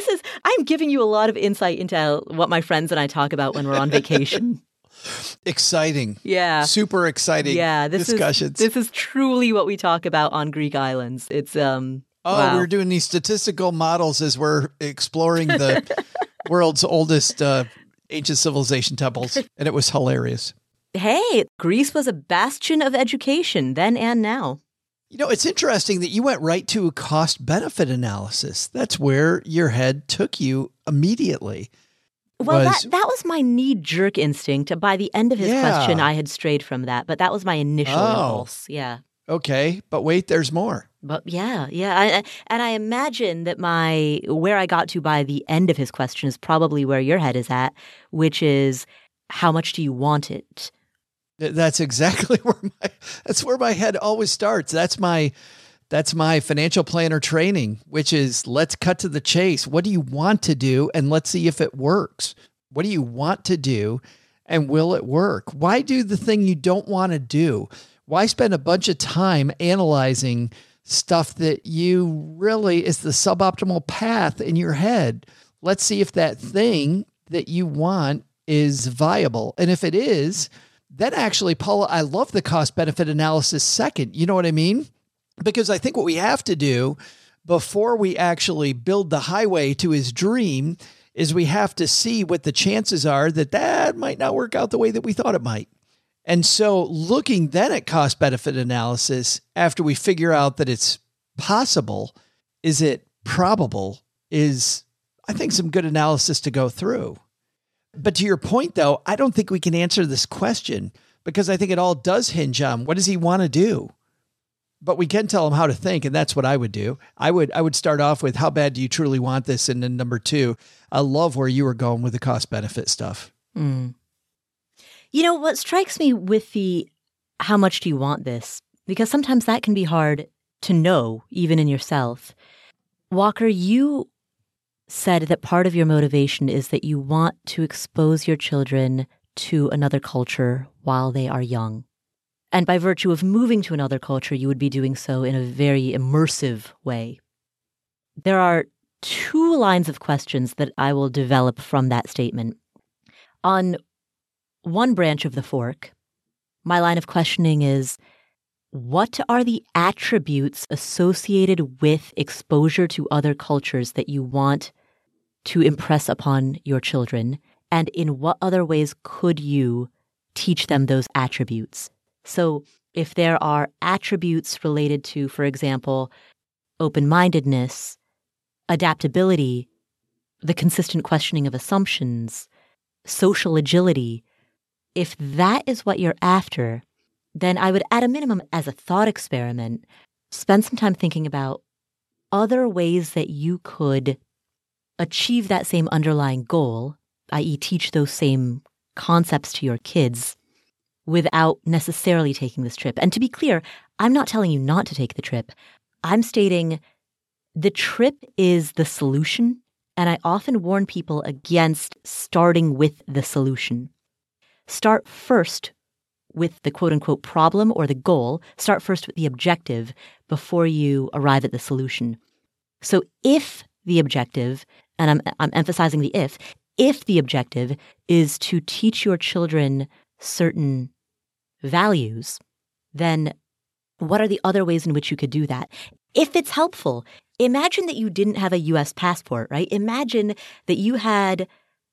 I'm giving you a lot of insight into what my friends and I talk about when we're on vacation. Exciting. Yeah. Super exciting discussions. This is truly what we talk about on Greek islands. It's, wow. We're doing these statistical models as we're exploring the world's oldest ancient civilization temples, and it was hilarious. Hey, Greece was a bastion of education then and now. You know, it's interesting that you went right to a cost-benefit analysis. That's where your head took you immediately. Well, that was my knee-jerk instinct. By the end of his question, I had strayed from that, but that was my initial impulse. Yeah. Okay, but wait, there's more. But yeah. And I imagine that where I got to by the end of his question is probably where your head is at, which is, how much do you want it? That's exactly where my head always starts. That's my financial planner training, which is, let's cut to the chase. What do you want to do? And let's see if it works. What do you want to do? And will it work? Why do the thing you don't want to do? Why spend a bunch of time analyzing stuff that you really is the suboptimal path in your head? Let's see if that thing that you want is viable. And if it is, then actually, Paula, I love the cost-benefit analysis second. You know what I mean? Because I think what we have to do before we actually build the highway to his dream is we have to see what the chances are that might not work out the way that we thought it might. And so looking then at cost-benefit analysis, after we figure out that it's possible, is it probable, is, I think, some good analysis to go through. But to your point, though, I don't think we can answer this question because I think it all does hinge on what does he want to do? but we can tell them how to think. And that's what I would do. I would start off with, how bad do you truly want this? And then number 2, I love where you were going with the cost benefit stuff. Mm. You know, what strikes me with the, how much do you want this? Because sometimes that can be hard to know, even in yourself. Walker, you said that part of your motivation is that you want to expose your children to another culture while they are young. And by virtue of moving to another culture, you would be doing so in a very immersive way. There are 2 lines of questions that I will develop from that statement. On one branch of the fork, my line of questioning is, what are the attributes associated with exposure to other cultures that you want to impress upon your children? And in what other ways could you teach them those attributes? So if there are attributes related to, for example, open-mindedness, adaptability, the consistent questioning of assumptions, social agility, if that is what you're after, then I would, at a minimum, as a thought experiment, spend some time thinking about other ways that you could achieve that same underlying goal, i.e. teach those same concepts to your kids without necessarily taking this trip. And to be clear, I'm not telling you not to take the trip. I'm stating the trip is the solution, and I often warn people against starting with the solution. Start first with the quote-unquote problem or the goal. Start first with the objective before you arrive at the solution. So if the objective, and I'm emphasizing the if the objective is to teach your children certain values, then what are the other ways in which you could do that? If it's helpful, imagine that you didn't have a U.S. passport, right? Imagine that you had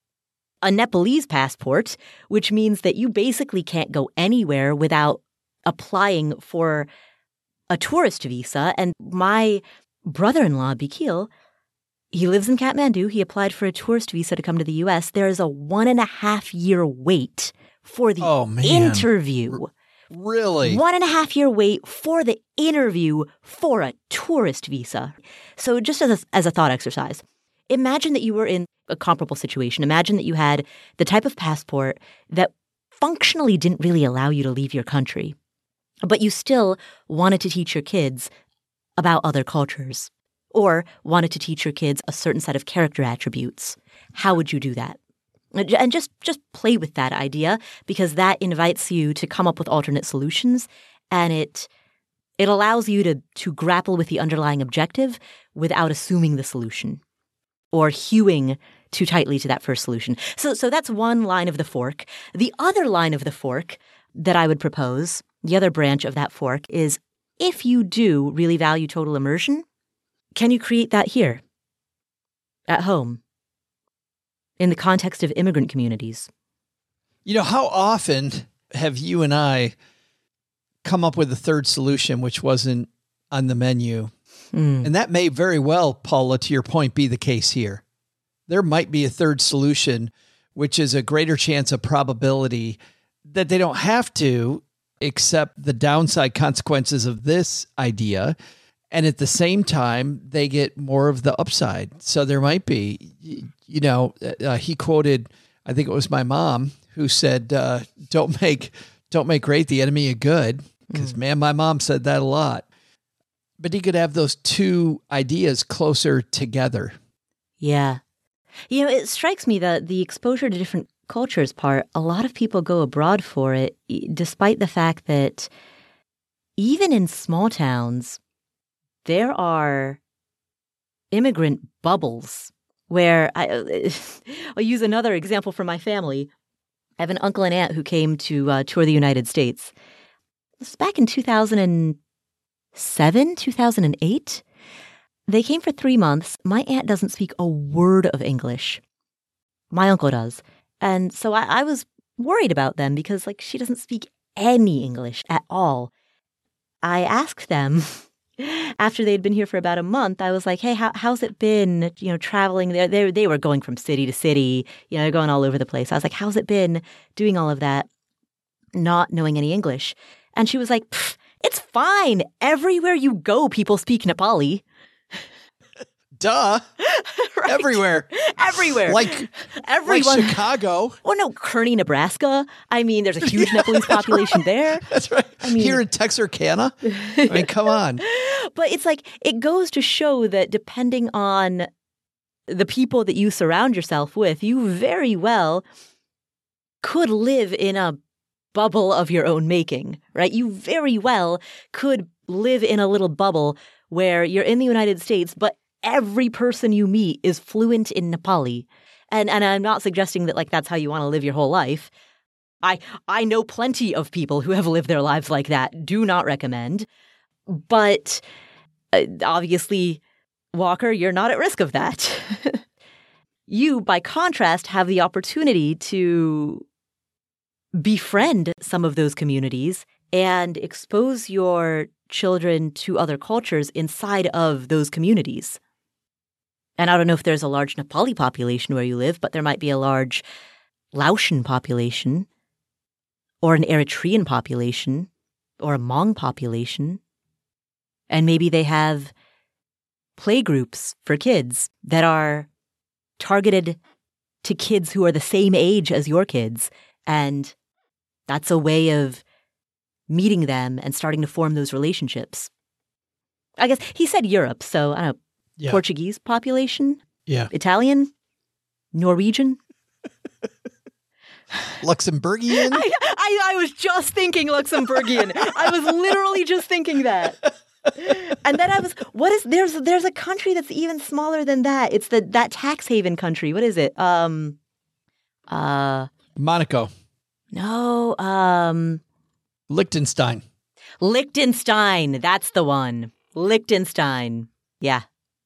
a Nepalese passport, which means that you basically can't go anywhere without applying for a tourist visa. And my brother-in-law, Bikil, he lives in Kathmandu. He applied for a tourist visa to come to the U.S. There is a 1.5-year wait for the interview. Really? 1.5-year wait for the interview for a tourist visa. So just as a thought exercise, imagine that you were in a comparable situation. Imagine that you had the type of passport that functionally didn't really allow you to leave your country, but you still wanted to teach your kids about other cultures or wanted to teach your kids a certain set of character attributes. How would you do that? And just play with that idea, because that invites you to come up with alternate solutions, and it allows you to grapple with the underlying objective without assuming the solution or hewing too tightly to that first solution. So that's one line of the fork. The other line of the fork that I would propose, the other branch of that fork, is if you do really value total immersion, can you create that here at home in the context of immigrant communities? You know, how often have you and I come up with a third solution which wasn't on the menu? And that may very well, Paula, to your point, be the case here. There might be a third solution, which is a greater chance of probability that they don't have to accept the downside consequences of this idea. And at the same time, they get more of the upside. So there might be, he quoted, I think it was my mom, who said, don't make great the enemy of good. Because man, my mom said that a lot. But he could have those 2 ideas closer together. Yeah. You know, it strikes me that the exposure to different cultures part, a lot of people go abroad for it, despite the fact that even in small towns, there are immigrant bubbles where I'll use another example from my family. I have an uncle and aunt who came to tour the United States. This was back in 2007, 2008. They came for 3 months. My aunt doesn't speak a word of English. My uncle does. And so I was worried about them because, she doesn't speak any English at all. I asked them after they'd been here for about a month, I was like, hey, how's it been, traveling there? They were going from city to city, they're going all over the place. I was like, how's it been doing all of that, not knowing any English? And she was like, It's fine. Everywhere you go, people speak Nepali. Duh. Right? Everywhere. Everywhere. Like Everyone. Like Chicago. Oh, no, Kearney, Nebraska. I mean, there's a huge Nepalese population there. That's right. I mean, here in Texarkana. I mean, come on. But it's like, it goes to show that depending on the people that you surround yourself with, you very well could live in a bubble of your own making, right? You very well could live in a little bubble where you're in the United States, but every person you meet is fluent in Nepali. And I'm not suggesting that like that's how you want to live your whole life. I know plenty of people who have lived their lives like that. Do not recommend. But obviously, Walker, you're not at risk of that. You, by contrast, have the opportunity to befriend some of those communities and expose your children to other cultures inside of those communities. And I don't know if there's a large Nepali population where you live, but there might be a large Laotian population or an Eritrean population or a Hmong population. And maybe they have playgroups for kids that are targeted to kids who are the same age as your kids. And that's a way of meeting them and starting to form those relationships. I guess he said Europe, so I don't know, Yeah. Portuguese population? Yeah. Italian? Norwegian? Luxembourgian? I was just thinking Luxembourgian. I was literally just thinking that. And then there's a country that's even smaller than that. It's that tax haven country. What is it? Monaco. No, Liechtenstein. Liechtenstein. That's the one. Liechtenstein. Yeah.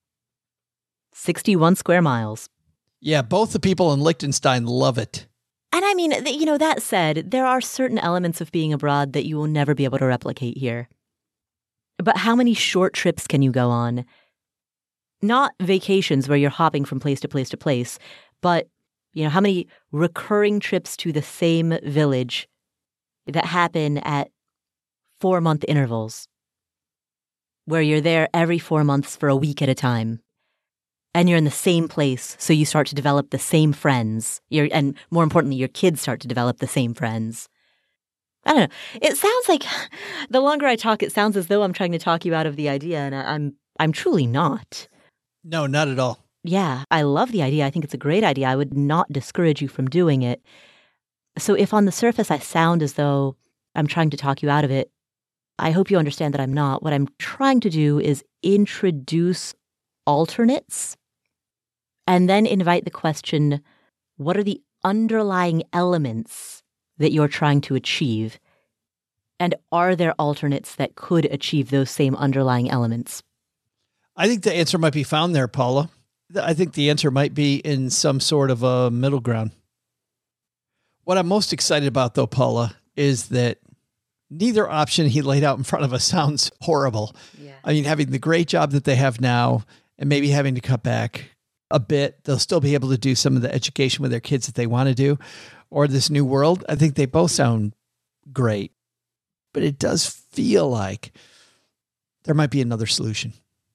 61 square miles. Yeah, both the people in Liechtenstein love it. And I mean, that said, there are certain elements of being abroad that you will never be able to replicate here. But how many short trips can you go on? Not vacations where you're hopping from place to place to place, but, how many recurring trips to the same village that happen at 4-month intervals, where you're there every 4 months for a week at a time. And you're in the same place, so you start to develop the same friends. And more importantly, your kids start to develop the same friends. I don't know. It sounds like, the longer I talk, it sounds as though I'm trying to talk you out of the idea, and I'm truly not. No, not at all. Yeah, I love the idea. I think it's a great idea. I would not discourage you from doing it. So if on the surface I sound as though I'm trying to talk you out of it, I hope you understand that I'm not. What I'm trying to do is introduce alternates and then invite the question, what are the underlying elements that you're trying to achieve? And are there alternates that could achieve those same underlying elements? I think the answer might be found there, Paula. I think the answer might be in some sort of a middle ground. What I'm most excited about, though, Paula, is that neither option he laid out in front of us sounds horrible. Yeah. I mean, having the great job that they have now and maybe having to cut back a bit, they'll still be able to do some of the education with their kids that they want to do, or this new world. I think they both sound great, but it does feel like there might be another solution.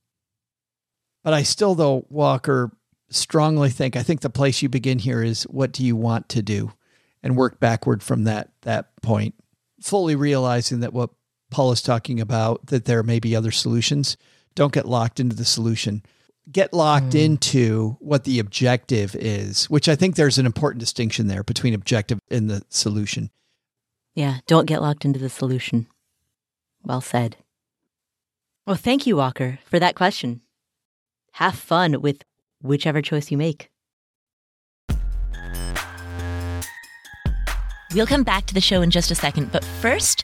But I still, though, Walker, strongly think, I think the place you begin here is what do you want to do, and work backward from that point, fully realizing that what Paul is talking about, that there may be other solutions. Don't get locked into the solution. Get locked into what the objective is, which I think there's an important distinction there between objective and the solution. Yeah, don't get locked into the solution. Well said. Well, thank you, Walker, for that question. Have fun with whichever choice you make. We'll come back to the show in just a second, but first,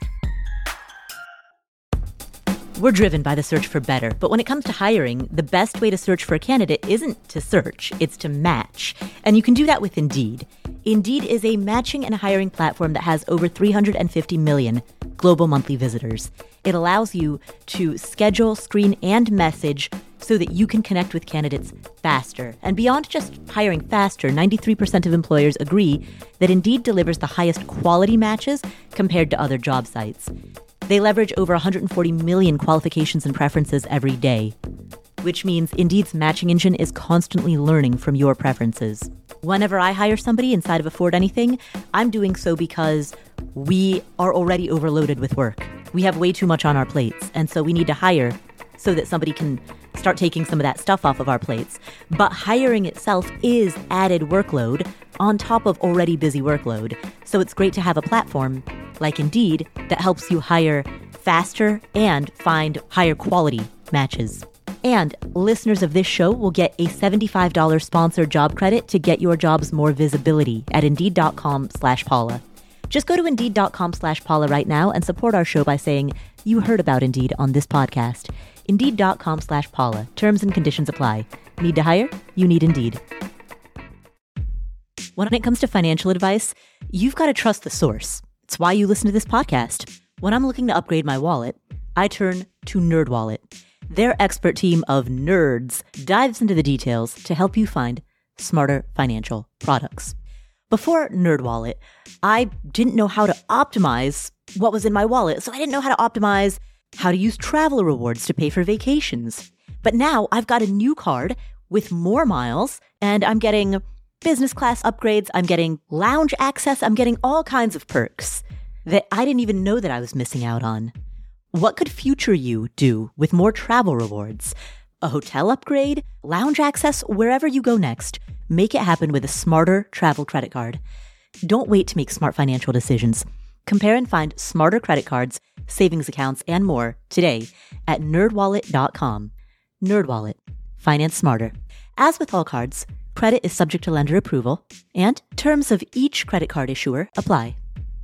we're driven by the search for better, but when it comes to hiring, the best way to search for a candidate isn't to search, it's to match. And you can do that with Indeed. Indeed is a matching and hiring platform that has over 350 million global monthly visitors. It allows you to schedule, screen, and message so that you can connect with candidates faster. And beyond just hiring faster, 93% of employers agree that Indeed delivers the highest quality matches compared to other job sites. They leverage over 140 million qualifications and preferences every day, which means Indeed's matching engine is constantly learning from your preferences. Whenever I hire somebody inside of Afford Anything, I'm doing so because we are already overloaded with work. We have way too much on our plates, and so we need to hire so that somebody can start taking some of that stuff off of our plates. But hiring itself is added workload on top of already busy workload. So it's great to have a platform like Indeed that helps you hire faster and find higher quality matches. And listeners of this show will get a $75 sponsored job credit to get your jobs more visibility at Indeed.com/Paula. Just go to Indeed.com/Paula right now and support our show by saying you heard about Indeed on this podcast. Indeed.com/Paula. Terms and conditions apply. Need to hire? You need Indeed. When it comes to financial advice, you've got to trust the source. It's why you listen to this podcast. When I'm looking to upgrade my wallet, I turn to NerdWallet. Their expert team of nerds dives into the details to help you find smarter financial products. Before NerdWallet, I didn't know how to optimize what was in my wallet, so I didn't know how to optimize how to use travel rewards to pay for vacations. But now I've got a new card with more miles, and I'm getting business class upgrades, I'm getting lounge access, I'm getting all kinds of perks that I didn't even know that I was missing out on. What could future you do with more travel rewards? A hotel upgrade? Lounge access? Wherever you go next, make it happen with a smarter travel credit card. Don't wait to make smart financial decisions. Compare and find smarter credit cards, savings accounts, and more today at nerdwallet.com. NerdWallet. Finance smarter. As with all cards, credit is subject to lender approval, and terms of each credit card issuer apply.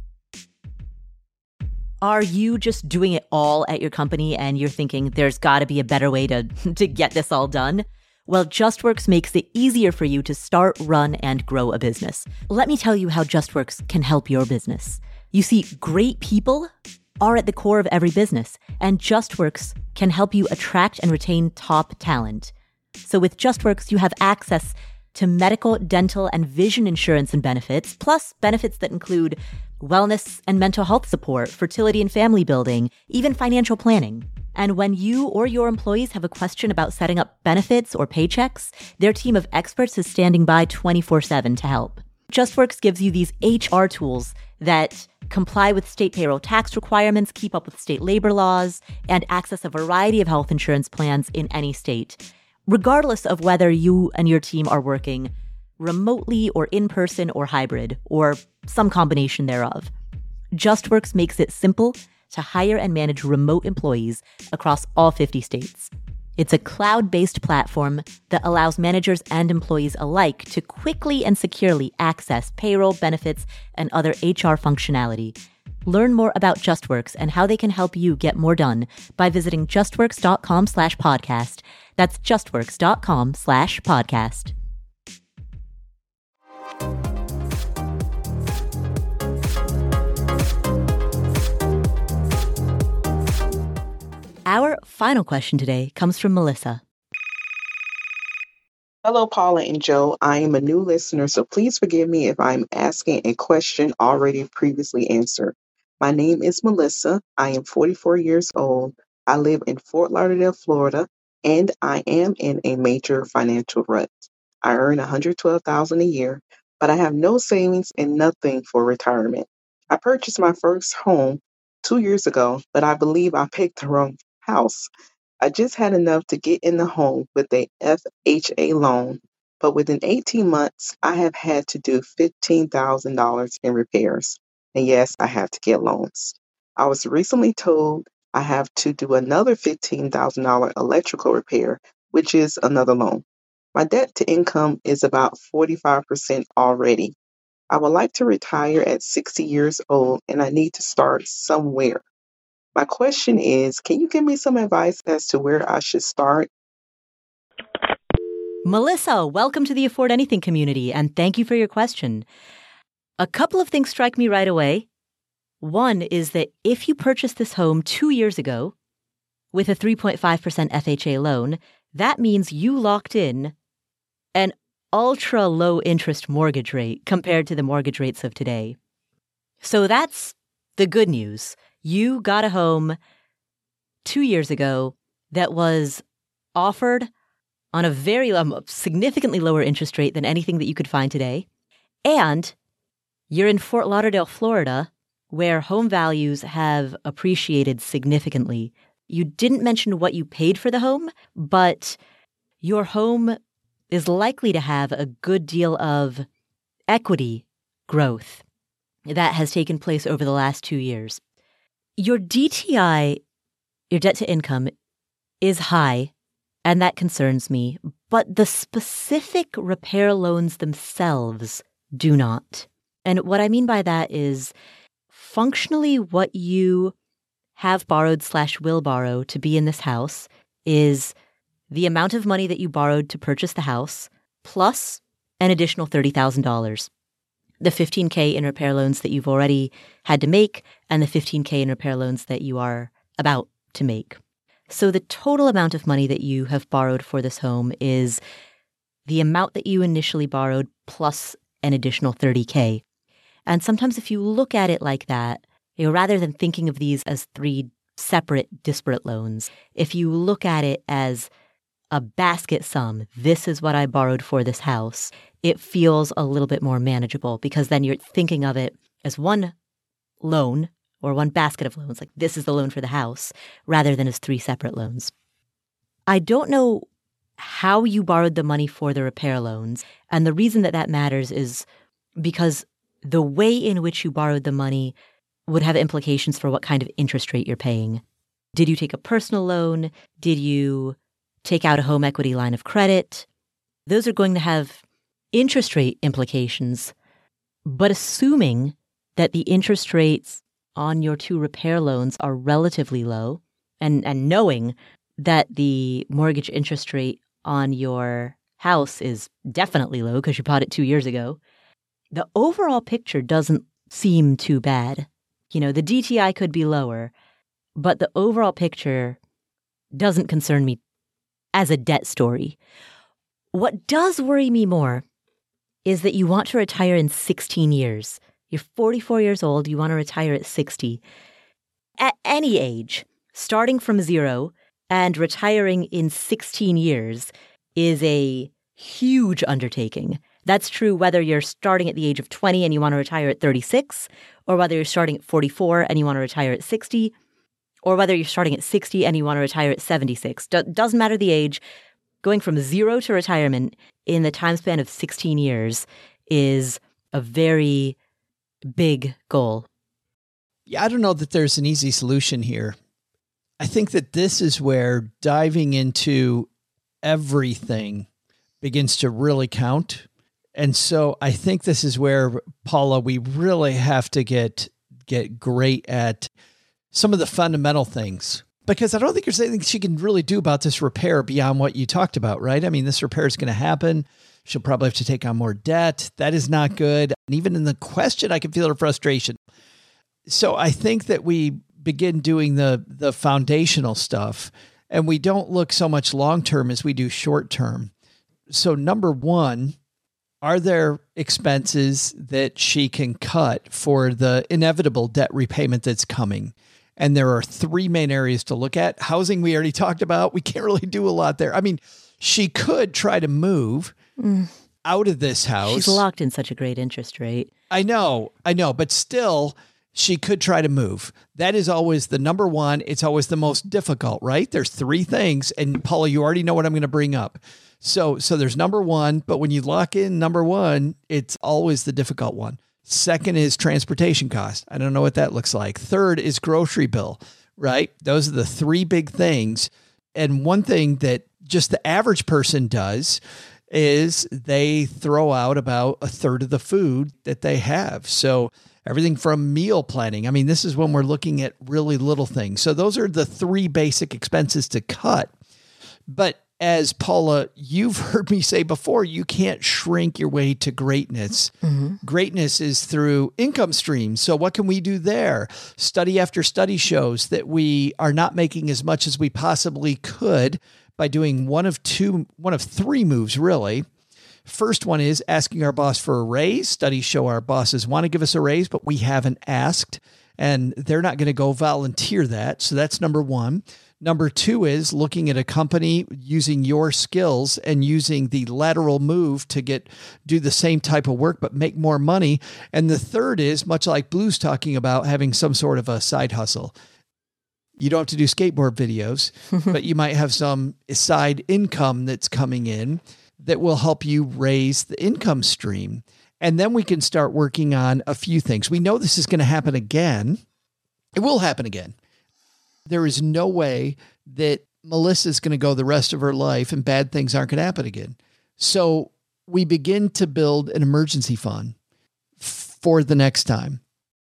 Are you just doing it all at your company and you're thinking there's got to be a better way to get this all done? Well, JustWorks makes it easier for you to start, run, and grow a business. Let me tell you how JustWorks can help your business. You see, great people are at the core of every business, and JustWorks can help you attract and retain top talent. So with JustWorks, you have access to medical, dental, and vision insurance and benefits, plus benefits that include wellness and mental health support, fertility and family building, even financial planning. And when you or your employees have a question about setting up benefits or paychecks, their team of experts is standing by 24/7 to help. JustWorks gives you these HR tools that comply with state payroll tax requirements, keep up with state labor laws, and access a variety of health insurance plans in any state, regardless of whether you and your team are working remotely or in person or hybrid or some combination thereof. JustWorks makes it simple to hire and manage remote employees across all 50 states. It's a cloud-based platform that allows managers and employees alike to quickly and securely access payroll, benefits, and other HR functionality. Learn more about JustWorks and how they can help you get more done by visiting justworks.com/podcast. That's justworks.com/podcast. Our final question today comes from Melissa. Hello, Paula and Joe. I am a new listener, so please forgive me if I'm asking a question already previously answered. My name is Melissa. I am 44 years old. I live in Fort Lauderdale, Florida, and I am in a major financial rut. I earn $112,000 a year, but I have no savings and nothing for retirement. I purchased my first home 2 years ago, but I believe I picked the wrong house. I just had enough to get in the home with a FHA loan, but within 18 months, I have had to do $15,000 in repairs. And yes, I have to get loans. I was recently told I have to do another $15,000 electrical repair, which is another loan. My debt to income is about 45% already. I would like to retire at 60 years old, and I need to start somewhere. My question is, can you give me some advice as to where I should start? Melissa, welcome to the Afford Anything community, and thank you for your question. A couple of things strike me right away. One is that if you purchased this home 2 years ago with a 3.5% FHA loan, that means you locked in an ultra low interest mortgage rate compared to the mortgage rates of today. So that's the good news. You got a home 2 years ago that was offered on a very significantly lower interest rate than anything that you could find today. And you're in Fort Lauderdale, Florida, where home values have appreciated significantly. You didn't mention what you paid for the home, but your home is likely to have a good deal of equity growth that has taken place over the last 2 years. Your DTI, your debt to income, is high, and that concerns me, but the specific repair loans themselves do not. And what I mean by that is functionally what you have borrowed / will borrow to be in this house is the amount of money that you borrowed to purchase the house plus an additional $30,000. The $15K in repair loans that you've already had to make and the $15K in repair loans that you are about to make. So the total amount of money that you have borrowed for this home is the amount that you initially borrowed plus an additional $30K. And sometimes if you look at it like that, rather than thinking of these as 3 separate, disparate loans, if you look at it as a basket sum, this is what I borrowed for this house, it feels a little bit more manageable because then you're thinking of it as one loan or one basket of loans, like this is the loan for the house, rather than as 3 separate loans. I don't know how you borrowed the money for the repair loans, and the reason that that matters is because the way in which you borrowed the money would have implications for what kind of interest rate you're paying. Did you take a personal loan? Did you take out a home equity line of credit? Those are going to have interest rate implications, but assuming that the interest rates on your 2 repair loans are relatively low, and knowing that the mortgage interest rate on your house is definitely low because you bought it 2 years ago, the overall picture doesn't seem too bad. The DTI could be lower, but the overall picture doesn't concern me as a debt story. What does worry me more is that you want to retire in 16 years. You're 44 years old, you want to retire at 60. At any age, starting from 0 and retiring in 16 years is a huge undertaking. That's true whether you're starting at the age of 20 and you want to retire at 36, or whether you're starting at 44 and you want to retire at 60, or whether you're starting at 60 and you want to retire at 76. Doesn't matter the age. Going from 0 to retirement in the time span of 16 years is a very big goal. Yeah, I don't know that there's an easy solution here. I think that this is where diving into everything begins to really count. And so I think this is where, Paula, we really have to get great at some of the fundamental things, because I don't think there's anything she can really do about this repair beyond what you talked about, right? I mean, this repair is going to happen. She'll probably have to take on more debt. That is not good. And even in the question, I can feel her frustration. So I think that we begin doing the foundational stuff, and we don't look so much long-term as we do short-term. So number one, are there expenses that she can cut for the inevitable debt repayment that's coming? And there are 3 main areas to look at. Housing, we already talked about. We can't really do a lot there. I mean, she could try to move out of this house. She's locked in such a great interest rate. I know. But still, she could try to move. That is always the number one. It's always the most difficult, right? There's 3 things. And Paula, you already know what I'm going to bring up. So there's number one, but when you lock in number one, it's always the difficult one. Second is transportation cost. I don't know what that looks like. Third is grocery bill, right? Those are the 3 big things. And one thing that just the average person does is they throw out about 1/3 of the food that they have. So everything from meal planning. I mean, this is when we're looking at really little things. So those are the 3 basic expenses to cut. But as Paula, you've heard me say before, you can't shrink your way to greatness. Mm-hmm. Greatness is through income streams. So what can we do there? Study after study shows that we are not making as much as we possibly could by doing one of 3 moves, really. First one is asking our boss for a raise. Studies show our bosses want to give us a raise, but we haven't asked. and they're not going to go volunteer that. So that's number one. Number two is looking at a company using your skills and using the lateral move to do the same type of work, but make more money. And the third is, much like Blue's talking about, having some sort of a side hustle. You don't have to do skateboard videos, but you might have some side income that's coming in that will help you raise the income stream. And then we can start working on a few things. We know this is going to happen again. It will happen again. There is no way that Melissa's going to go the rest of her life and bad things aren't going to happen again. So we begin to build an emergency fund for the next time.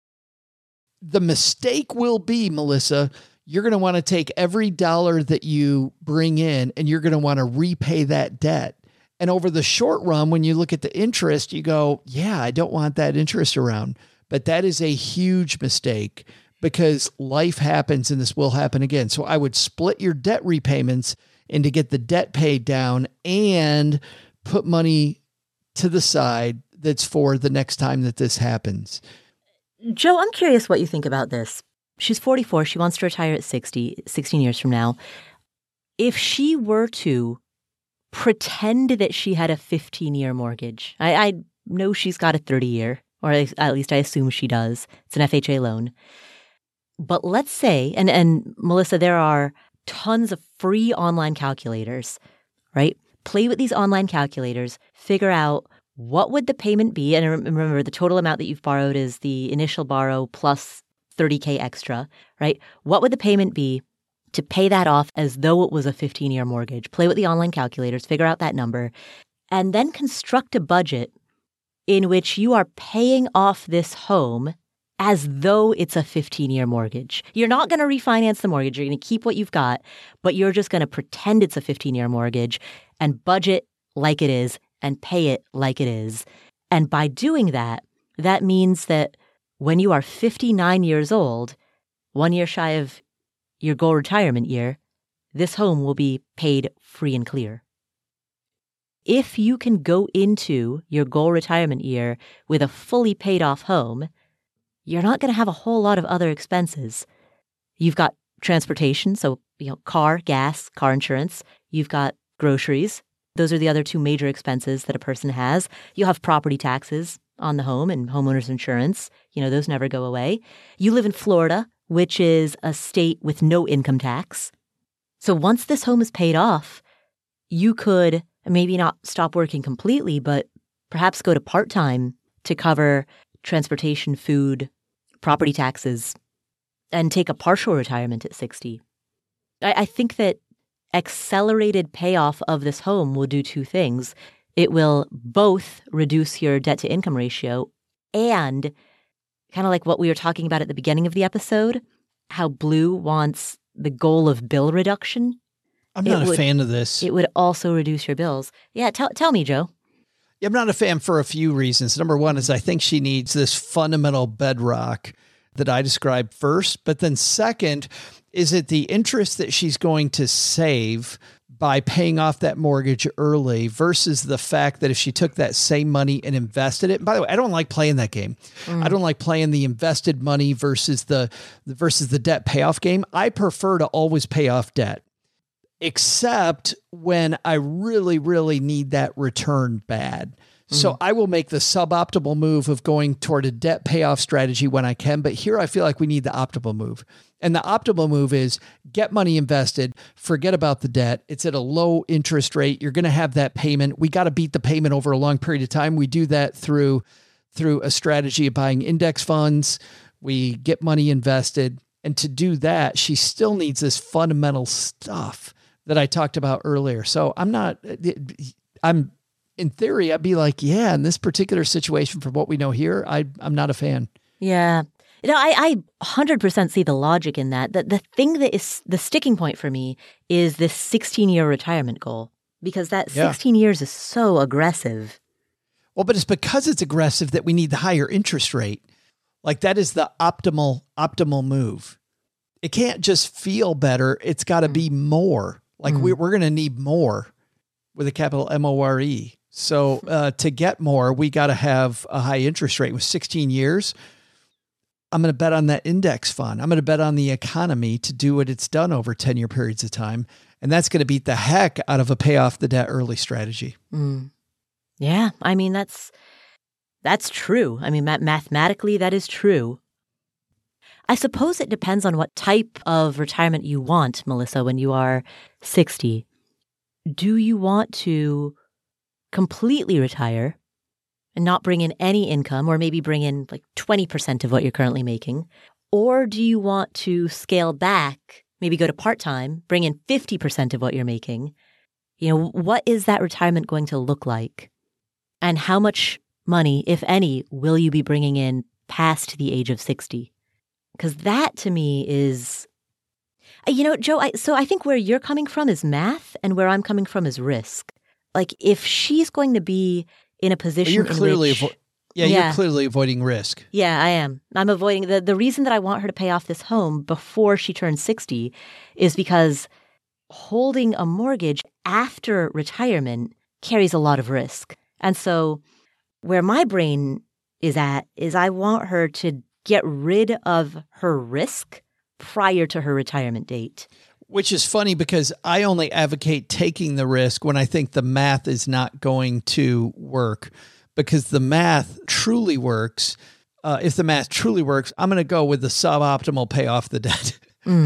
The mistake will be, Melissa, you're going to want to take every dollar that you bring in and you're going to want to repay that debt. And over the short run, when you look at the interest, you go, yeah, I don't want that interest around. But that is a huge mistake, because life happens and this will happen again. So I would split your debt repayments and to get the debt paid down and put money to the side that's for the next time that this happens. Joe, I'm curious what you think about this. She's 44. She wants to retire at 60, 16 years from now. If she were to pretend that she had a 15-year mortgage, I know she's got a 30-year, or at least I assume she does. It's an FHA loan. But let's say, and Melissa, there are tons of free online calculators, right? Play with these online calculators, figure out what would the payment be. And remember, the total amount that you've borrowed is the initial borrow plus $30K extra, right? What would the payment be to pay that off as though it was a 15-year mortgage? Play with the online calculators, figure out that number, and then construct a budget in which you are paying off this home as though it's a 15-year mortgage. You're not going to refinance the mortgage. You're going to keep what you've got, but you're just going to pretend it's a 15-year mortgage and budget like it is and pay it like it is. And by doing that, that means that when you are 59 years old, 1 year shy of your goal retirement year, this home will be paid free and clear. If you can go into your goal retirement year with a fully paid off home, you're not going to have a whole lot of other expenses. You've got transportation, so car, gas, car insurance. You've got groceries. Those are the other two major expenses that a person has. You'll have property taxes on the home and homeowners insurance. Those never go away. You live in Florida, which is a state with no income tax. So once this home is paid off, you could maybe not stop working completely, but perhaps go to part-time to cover transportation, food, property taxes, and take a partial retirement at 60. I think that accelerated payoff of this home will do two things. It will both reduce your debt-to-income ratio and, kind of like what we were talking about at the beginning of the episode, how Blue wants the goal of bill reduction. I'm not a fan of this. It would also reduce your bills. Yeah, tell me, Joe. I'm not a fan for a few reasons. Number one is I think she needs this fundamental bedrock that I described first. But then second, is it the interest that she's going to save by paying off that mortgage early versus the fact that if she took that same money and invested it. And by the way, I don't like playing that game. I don't like playing the invested money versus the debt payoff game. I prefer to always pay off debt, except when I really, really need that return bad. So I will make the suboptimal move of going toward a debt payoff strategy when I can. But here I feel like we need the optimal move. And the optimal move is get money invested, forget about the debt. It's at a low interest rate. You're going to have that payment. We got to beat the payment over a long period of time. We do that through a strategy of buying index funds. We get money invested. And to do that, she still needs this fundamental stuff that I talked about earlier. So in theory, I'd be like, yeah, in this particular situation, from what we know here, I'm not a fan. Yeah. I 100% see the logic in that. The thing that is the sticking point for me is this 16-year retirement goal, because that 16 years is so aggressive. Well, but it's because it's aggressive that we need the higher interest rate. Like that is the optimal move. It can't just feel better. It's got to be more. Like we're going to need more with a capital MORE. So to get more, we got to have a high interest rate with 16 years. I'm going to bet on that index fund. I'm going to bet on the economy to do what it's done over 10-year periods of time. And that's going to beat the heck out of a pay off the debt early strategy. Yeah. I mean, that's true. I mean, mathematically, that is true. I suppose it depends on what type of retirement you want, Melissa, when you are 60. Do you want to completely retire and not bring in any income, or maybe bring in like 20% of what you're currently making? Or do you want to scale back, maybe go to part-time, bring in 50% of what you're making? You know, what is that retirement going to look like? And how much money, if any, will you be bringing in past the age of 60? Because that to me is, you know, Joe, so I think where you're coming from is math and where I'm coming from is risk. Like if she's going to be in a position you're clearly in which, you're clearly avoiding risk. Yeah, I am. I'm avoiding the reason that I want her to pay off this home before she turns 60 is because holding a mortgage after retirement carries a lot of risk. And so where my brain is at is I want her to get rid of her risk prior to her retirement date. Which is funny because I only advocate taking the risk when I think the math is not going to work, because the math truly works. If the math truly works, I'm going to go with the suboptimal pay off the debt.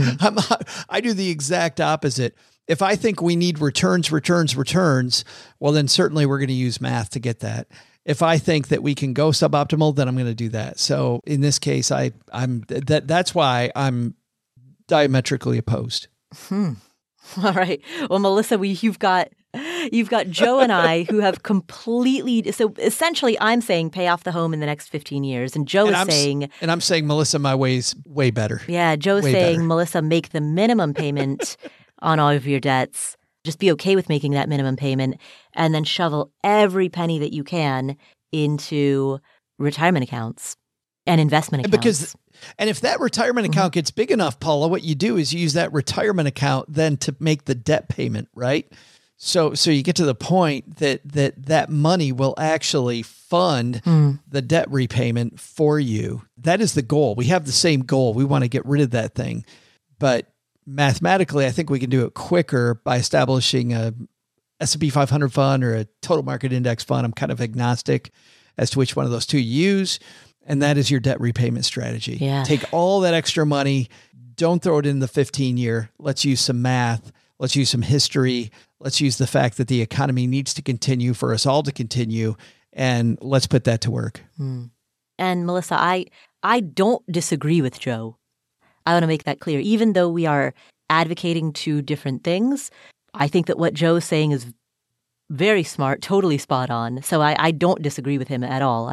I do the exact opposite. If I think we need returns, well, then certainly we're going to use math to get that. If I think that we can go suboptimal, then I'm going to do that. So in this case, that's why I'm diametrically opposed. All right. Well, Melissa, you've got Joe and I who have completely. So essentially, I'm saying pay off the home in the next 15 years, and Joe is saying, and I'm saying, Melissa, my way's way better. Yeah, Joe's saying, better. Melissa, make the minimum payment on all of your debts. Just be okay with making that minimum payment, and then shovel every penny that you can into retirement accounts and investment accounts. And if that retirement account gets big enough, Paula, what you do is you use that retirement account then to make the debt payment, right? So you get to the point that money will actually fund the debt repayment for you. That is the goal. We have the same goal. We want to get rid of that thing. But mathematically, I think we can do it quicker by establishing a S&P 500 fund or a total market index fund. I'm kind of agnostic as to which one of those two you use. And that is your debt repayment strategy. Yeah. Take all that extra money. Don't throw it in the 15-year. Let's use some math. Let's use some history. Let's use the fact that the economy needs to continue for us all to continue. And let's put that to work. And Melissa, I don't disagree with Joe. I want to make that clear. Even though we are advocating two different things, I think that what Joe's saying is very smart, totally spot on. So I don't disagree with him at all.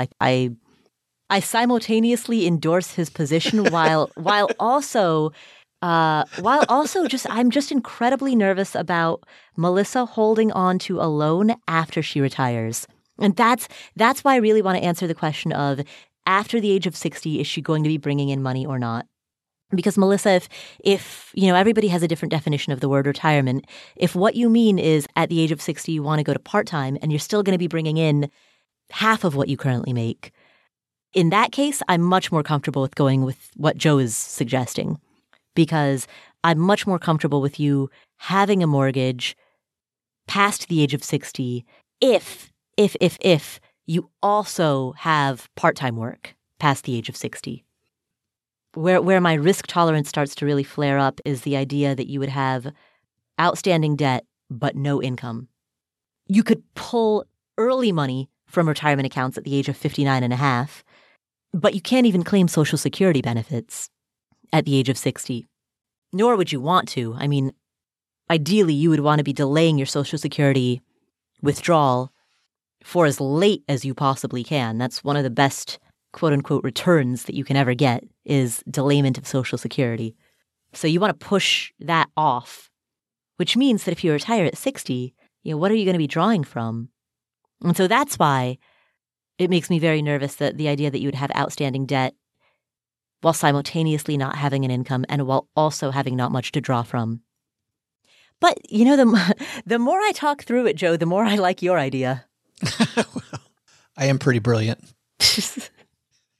I simultaneously endorse his position while also I'm just incredibly nervous about Melissa holding on to a loan after she retires. And that's why I really want to answer the question of, after the age of 60, is she going to be bringing in money or not? Because Melissa, if you know, everybody has a different definition of the word retirement. If what you mean is at the age of 60 you want to go to part-time and you're still going to be bringing in half of what you currently make, in that case, I'm much more comfortable with going with what Joe is suggesting, because I'm much more comfortable with you having a mortgage past the age of 60 if you also have part-time work past the age of 60. Where my risk tolerance starts to really flare up is the idea that you would have outstanding debt but no income. You could pull early money from retirement accounts at the age of 59 and a half, but you can't even claim Social Security benefits at the age of 60. Nor would you want to. I mean, ideally, you would want to be delaying your Social Security withdrawal for as late as you possibly can. That's one of the best quote-unquote returns that you can ever get, is delayment of Social Security. So you want to push that off, which means that if you retire at 60, you know, what are you going to be drawing from? And so that's why it makes me very nervous that the idea that you would have outstanding debt while simultaneously not having an income and while also having not much to draw from. But, you know, the more I talk through it, Joe, the more I like your idea. Well, I am pretty brilliant.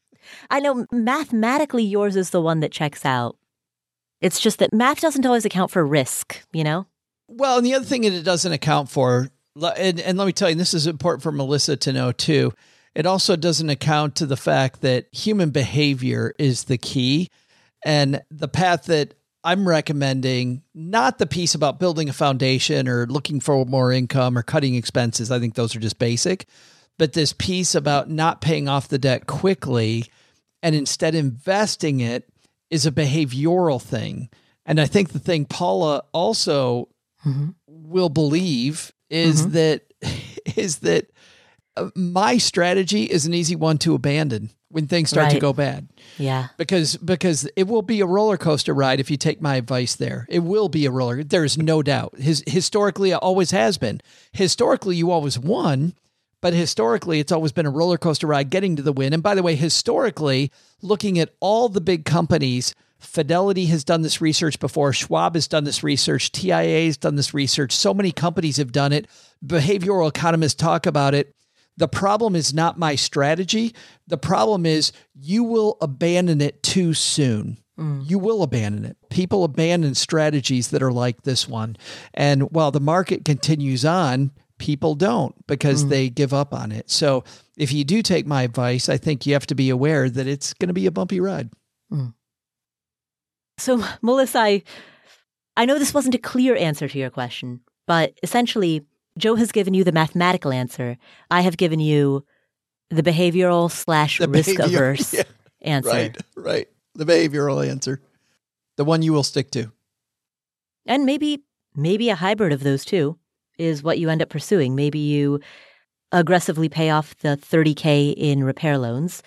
I know mathematically yours is the one that checks out. It's just that math doesn't always account for risk, you know? Well, and the other thing that it doesn't account for, and let me tell you, this is important for Melissa to know too, it also doesn't account to the fact that human behavior is the key. And the path that I'm recommending, not the piece about building a foundation or looking for more income or cutting expenses. I think those are just basic. But this piece about not paying off the debt quickly and instead investing it is a behavioral thing. And I think the thing Paula also will believe is that my strategy is an easy one to abandon when things start to go bad. Yeah. Because it will be a roller coaster ride if you take my advice there. It will be a roller. There's no doubt. Historically, it always has been. Historically, you always won, but historically, it's always been a roller coaster ride getting to the win. And by the way, historically, looking at all the big companies, Fidelity has done this research before. Schwab has done this research. TIA has done this research. So many companies have done it. Behavioral economists talk about it. The problem is not my strategy. The problem is you will abandon it too soon. You will abandon it. People abandon strategies that are like this one. And while the market continues on, people don't because they give up on it. So if you do take my advice, I think you have to be aware that it's going to be a bumpy ride. So, Melissa, I know this wasn't a clear answer to your question, but essentially, Joe has given you the mathematical answer. I have given you the behavioral / risk-averse answer. Right. The behavioral answer. The one you will stick to. And maybe a hybrid of those two is what you end up pursuing. Maybe you aggressively pay off the $30K in repair loans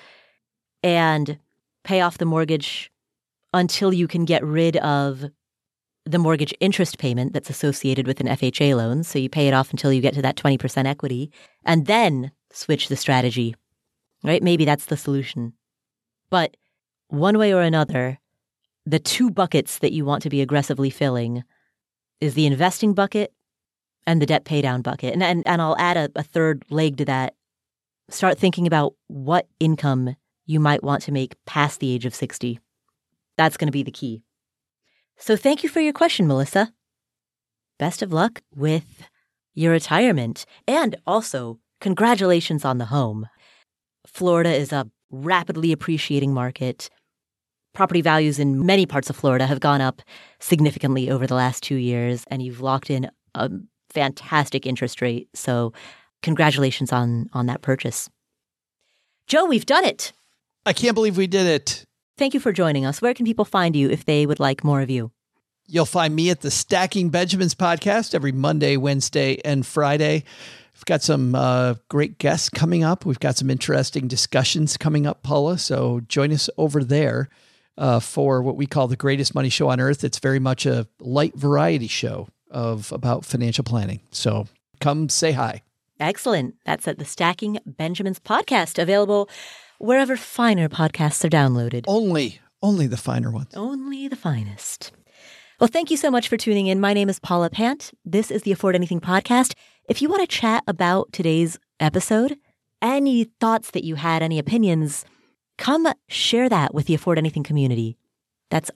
and pay off the mortgage until you can get rid of the mortgage interest payment that's associated with an FHA loan. So you pay it off until you get to that 20% equity and then switch the strategy, right? Maybe that's the solution. But one way or another, the two buckets that you want to be aggressively filling is the investing bucket and the debt paydown bucket. And I'll add a third leg to that. Start thinking about what income you might want to make past the age of 60. That's going to be the key. So thank you for your question, Melissa. Best of luck with your retirement. And also, congratulations on the home. Florida is a rapidly appreciating market. Property values in many parts of Florida have gone up significantly over the last 2 years, and you've locked in a fantastic interest rate. So congratulations on that purchase. Joe, we've done it. I can't believe we did it. Thank you for joining us. Where can people find you if they would like more of you? You'll find me at the Stacking Benjamins podcast every Monday, Wednesday, and Friday. We've got some great guests coming up. We've got some interesting discussions coming up, Paula. So join us over there for what we call the greatest money show on earth. It's very much a light variety show about financial planning. So come say hi. Excellent. That's at the Stacking Benjamins podcast, available wherever finer podcasts are downloaded. Only the finer ones. Only the finest. Well, thank you so much for tuning in. My name is Paula Pant. This is the Afford Anything podcast. If you want to chat about today's episode, any thoughts that you had, any opinions, come share that with the Afford Anything community. That's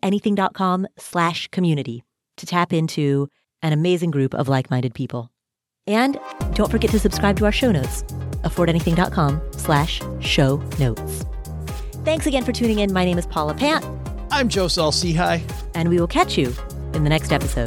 affordanything.com/community to tap into an amazing group of like-minded people. And don't forget to subscribe to our show notes, affordanything.com/show notes. Thanks again for tuning in. My name is Paula Pant. I'm Joe Saul-Sehy. And we will catch you in the next episode.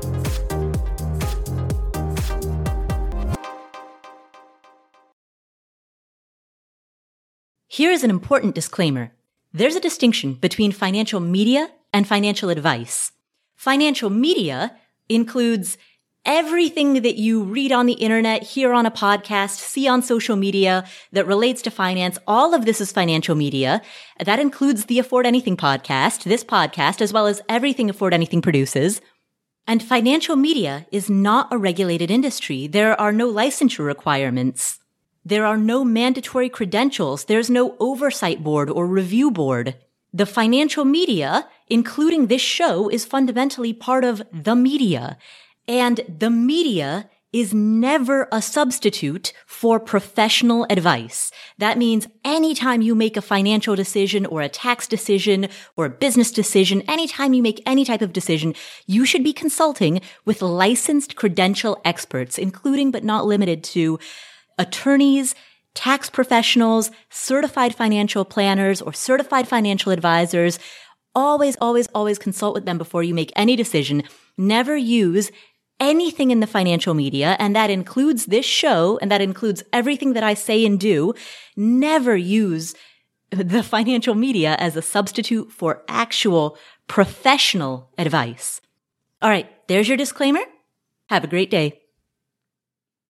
Here is an important disclaimer. There's a distinction between financial media and financial advice. Financial media includes everything that you read on the internet, hear on a podcast, see on social media that relates to finance. All of this is financial media. That includes the Afford Anything podcast, this podcast, as well as everything Afford Anything produces. And financial media is not a regulated industry. There are no licensure requirements. There are no mandatory credentials. There's no oversight board or review board. The financial media, including this show, is fundamentally part of the media. And the media is never a substitute for professional advice. That means anytime you make a financial decision or a tax decision or a business decision, anytime you make any type of decision, you should be consulting with licensed credential experts, including but not limited to attorneys, tax professionals, certified financial planners, or certified financial advisors. Always, always, always consult with them before you make any decision. Never use anything in the financial media, and that includes this show, and that includes everything that I say and do. Never use the financial media as a substitute for actual professional advice. All right, there's your disclaimer. Have a great day.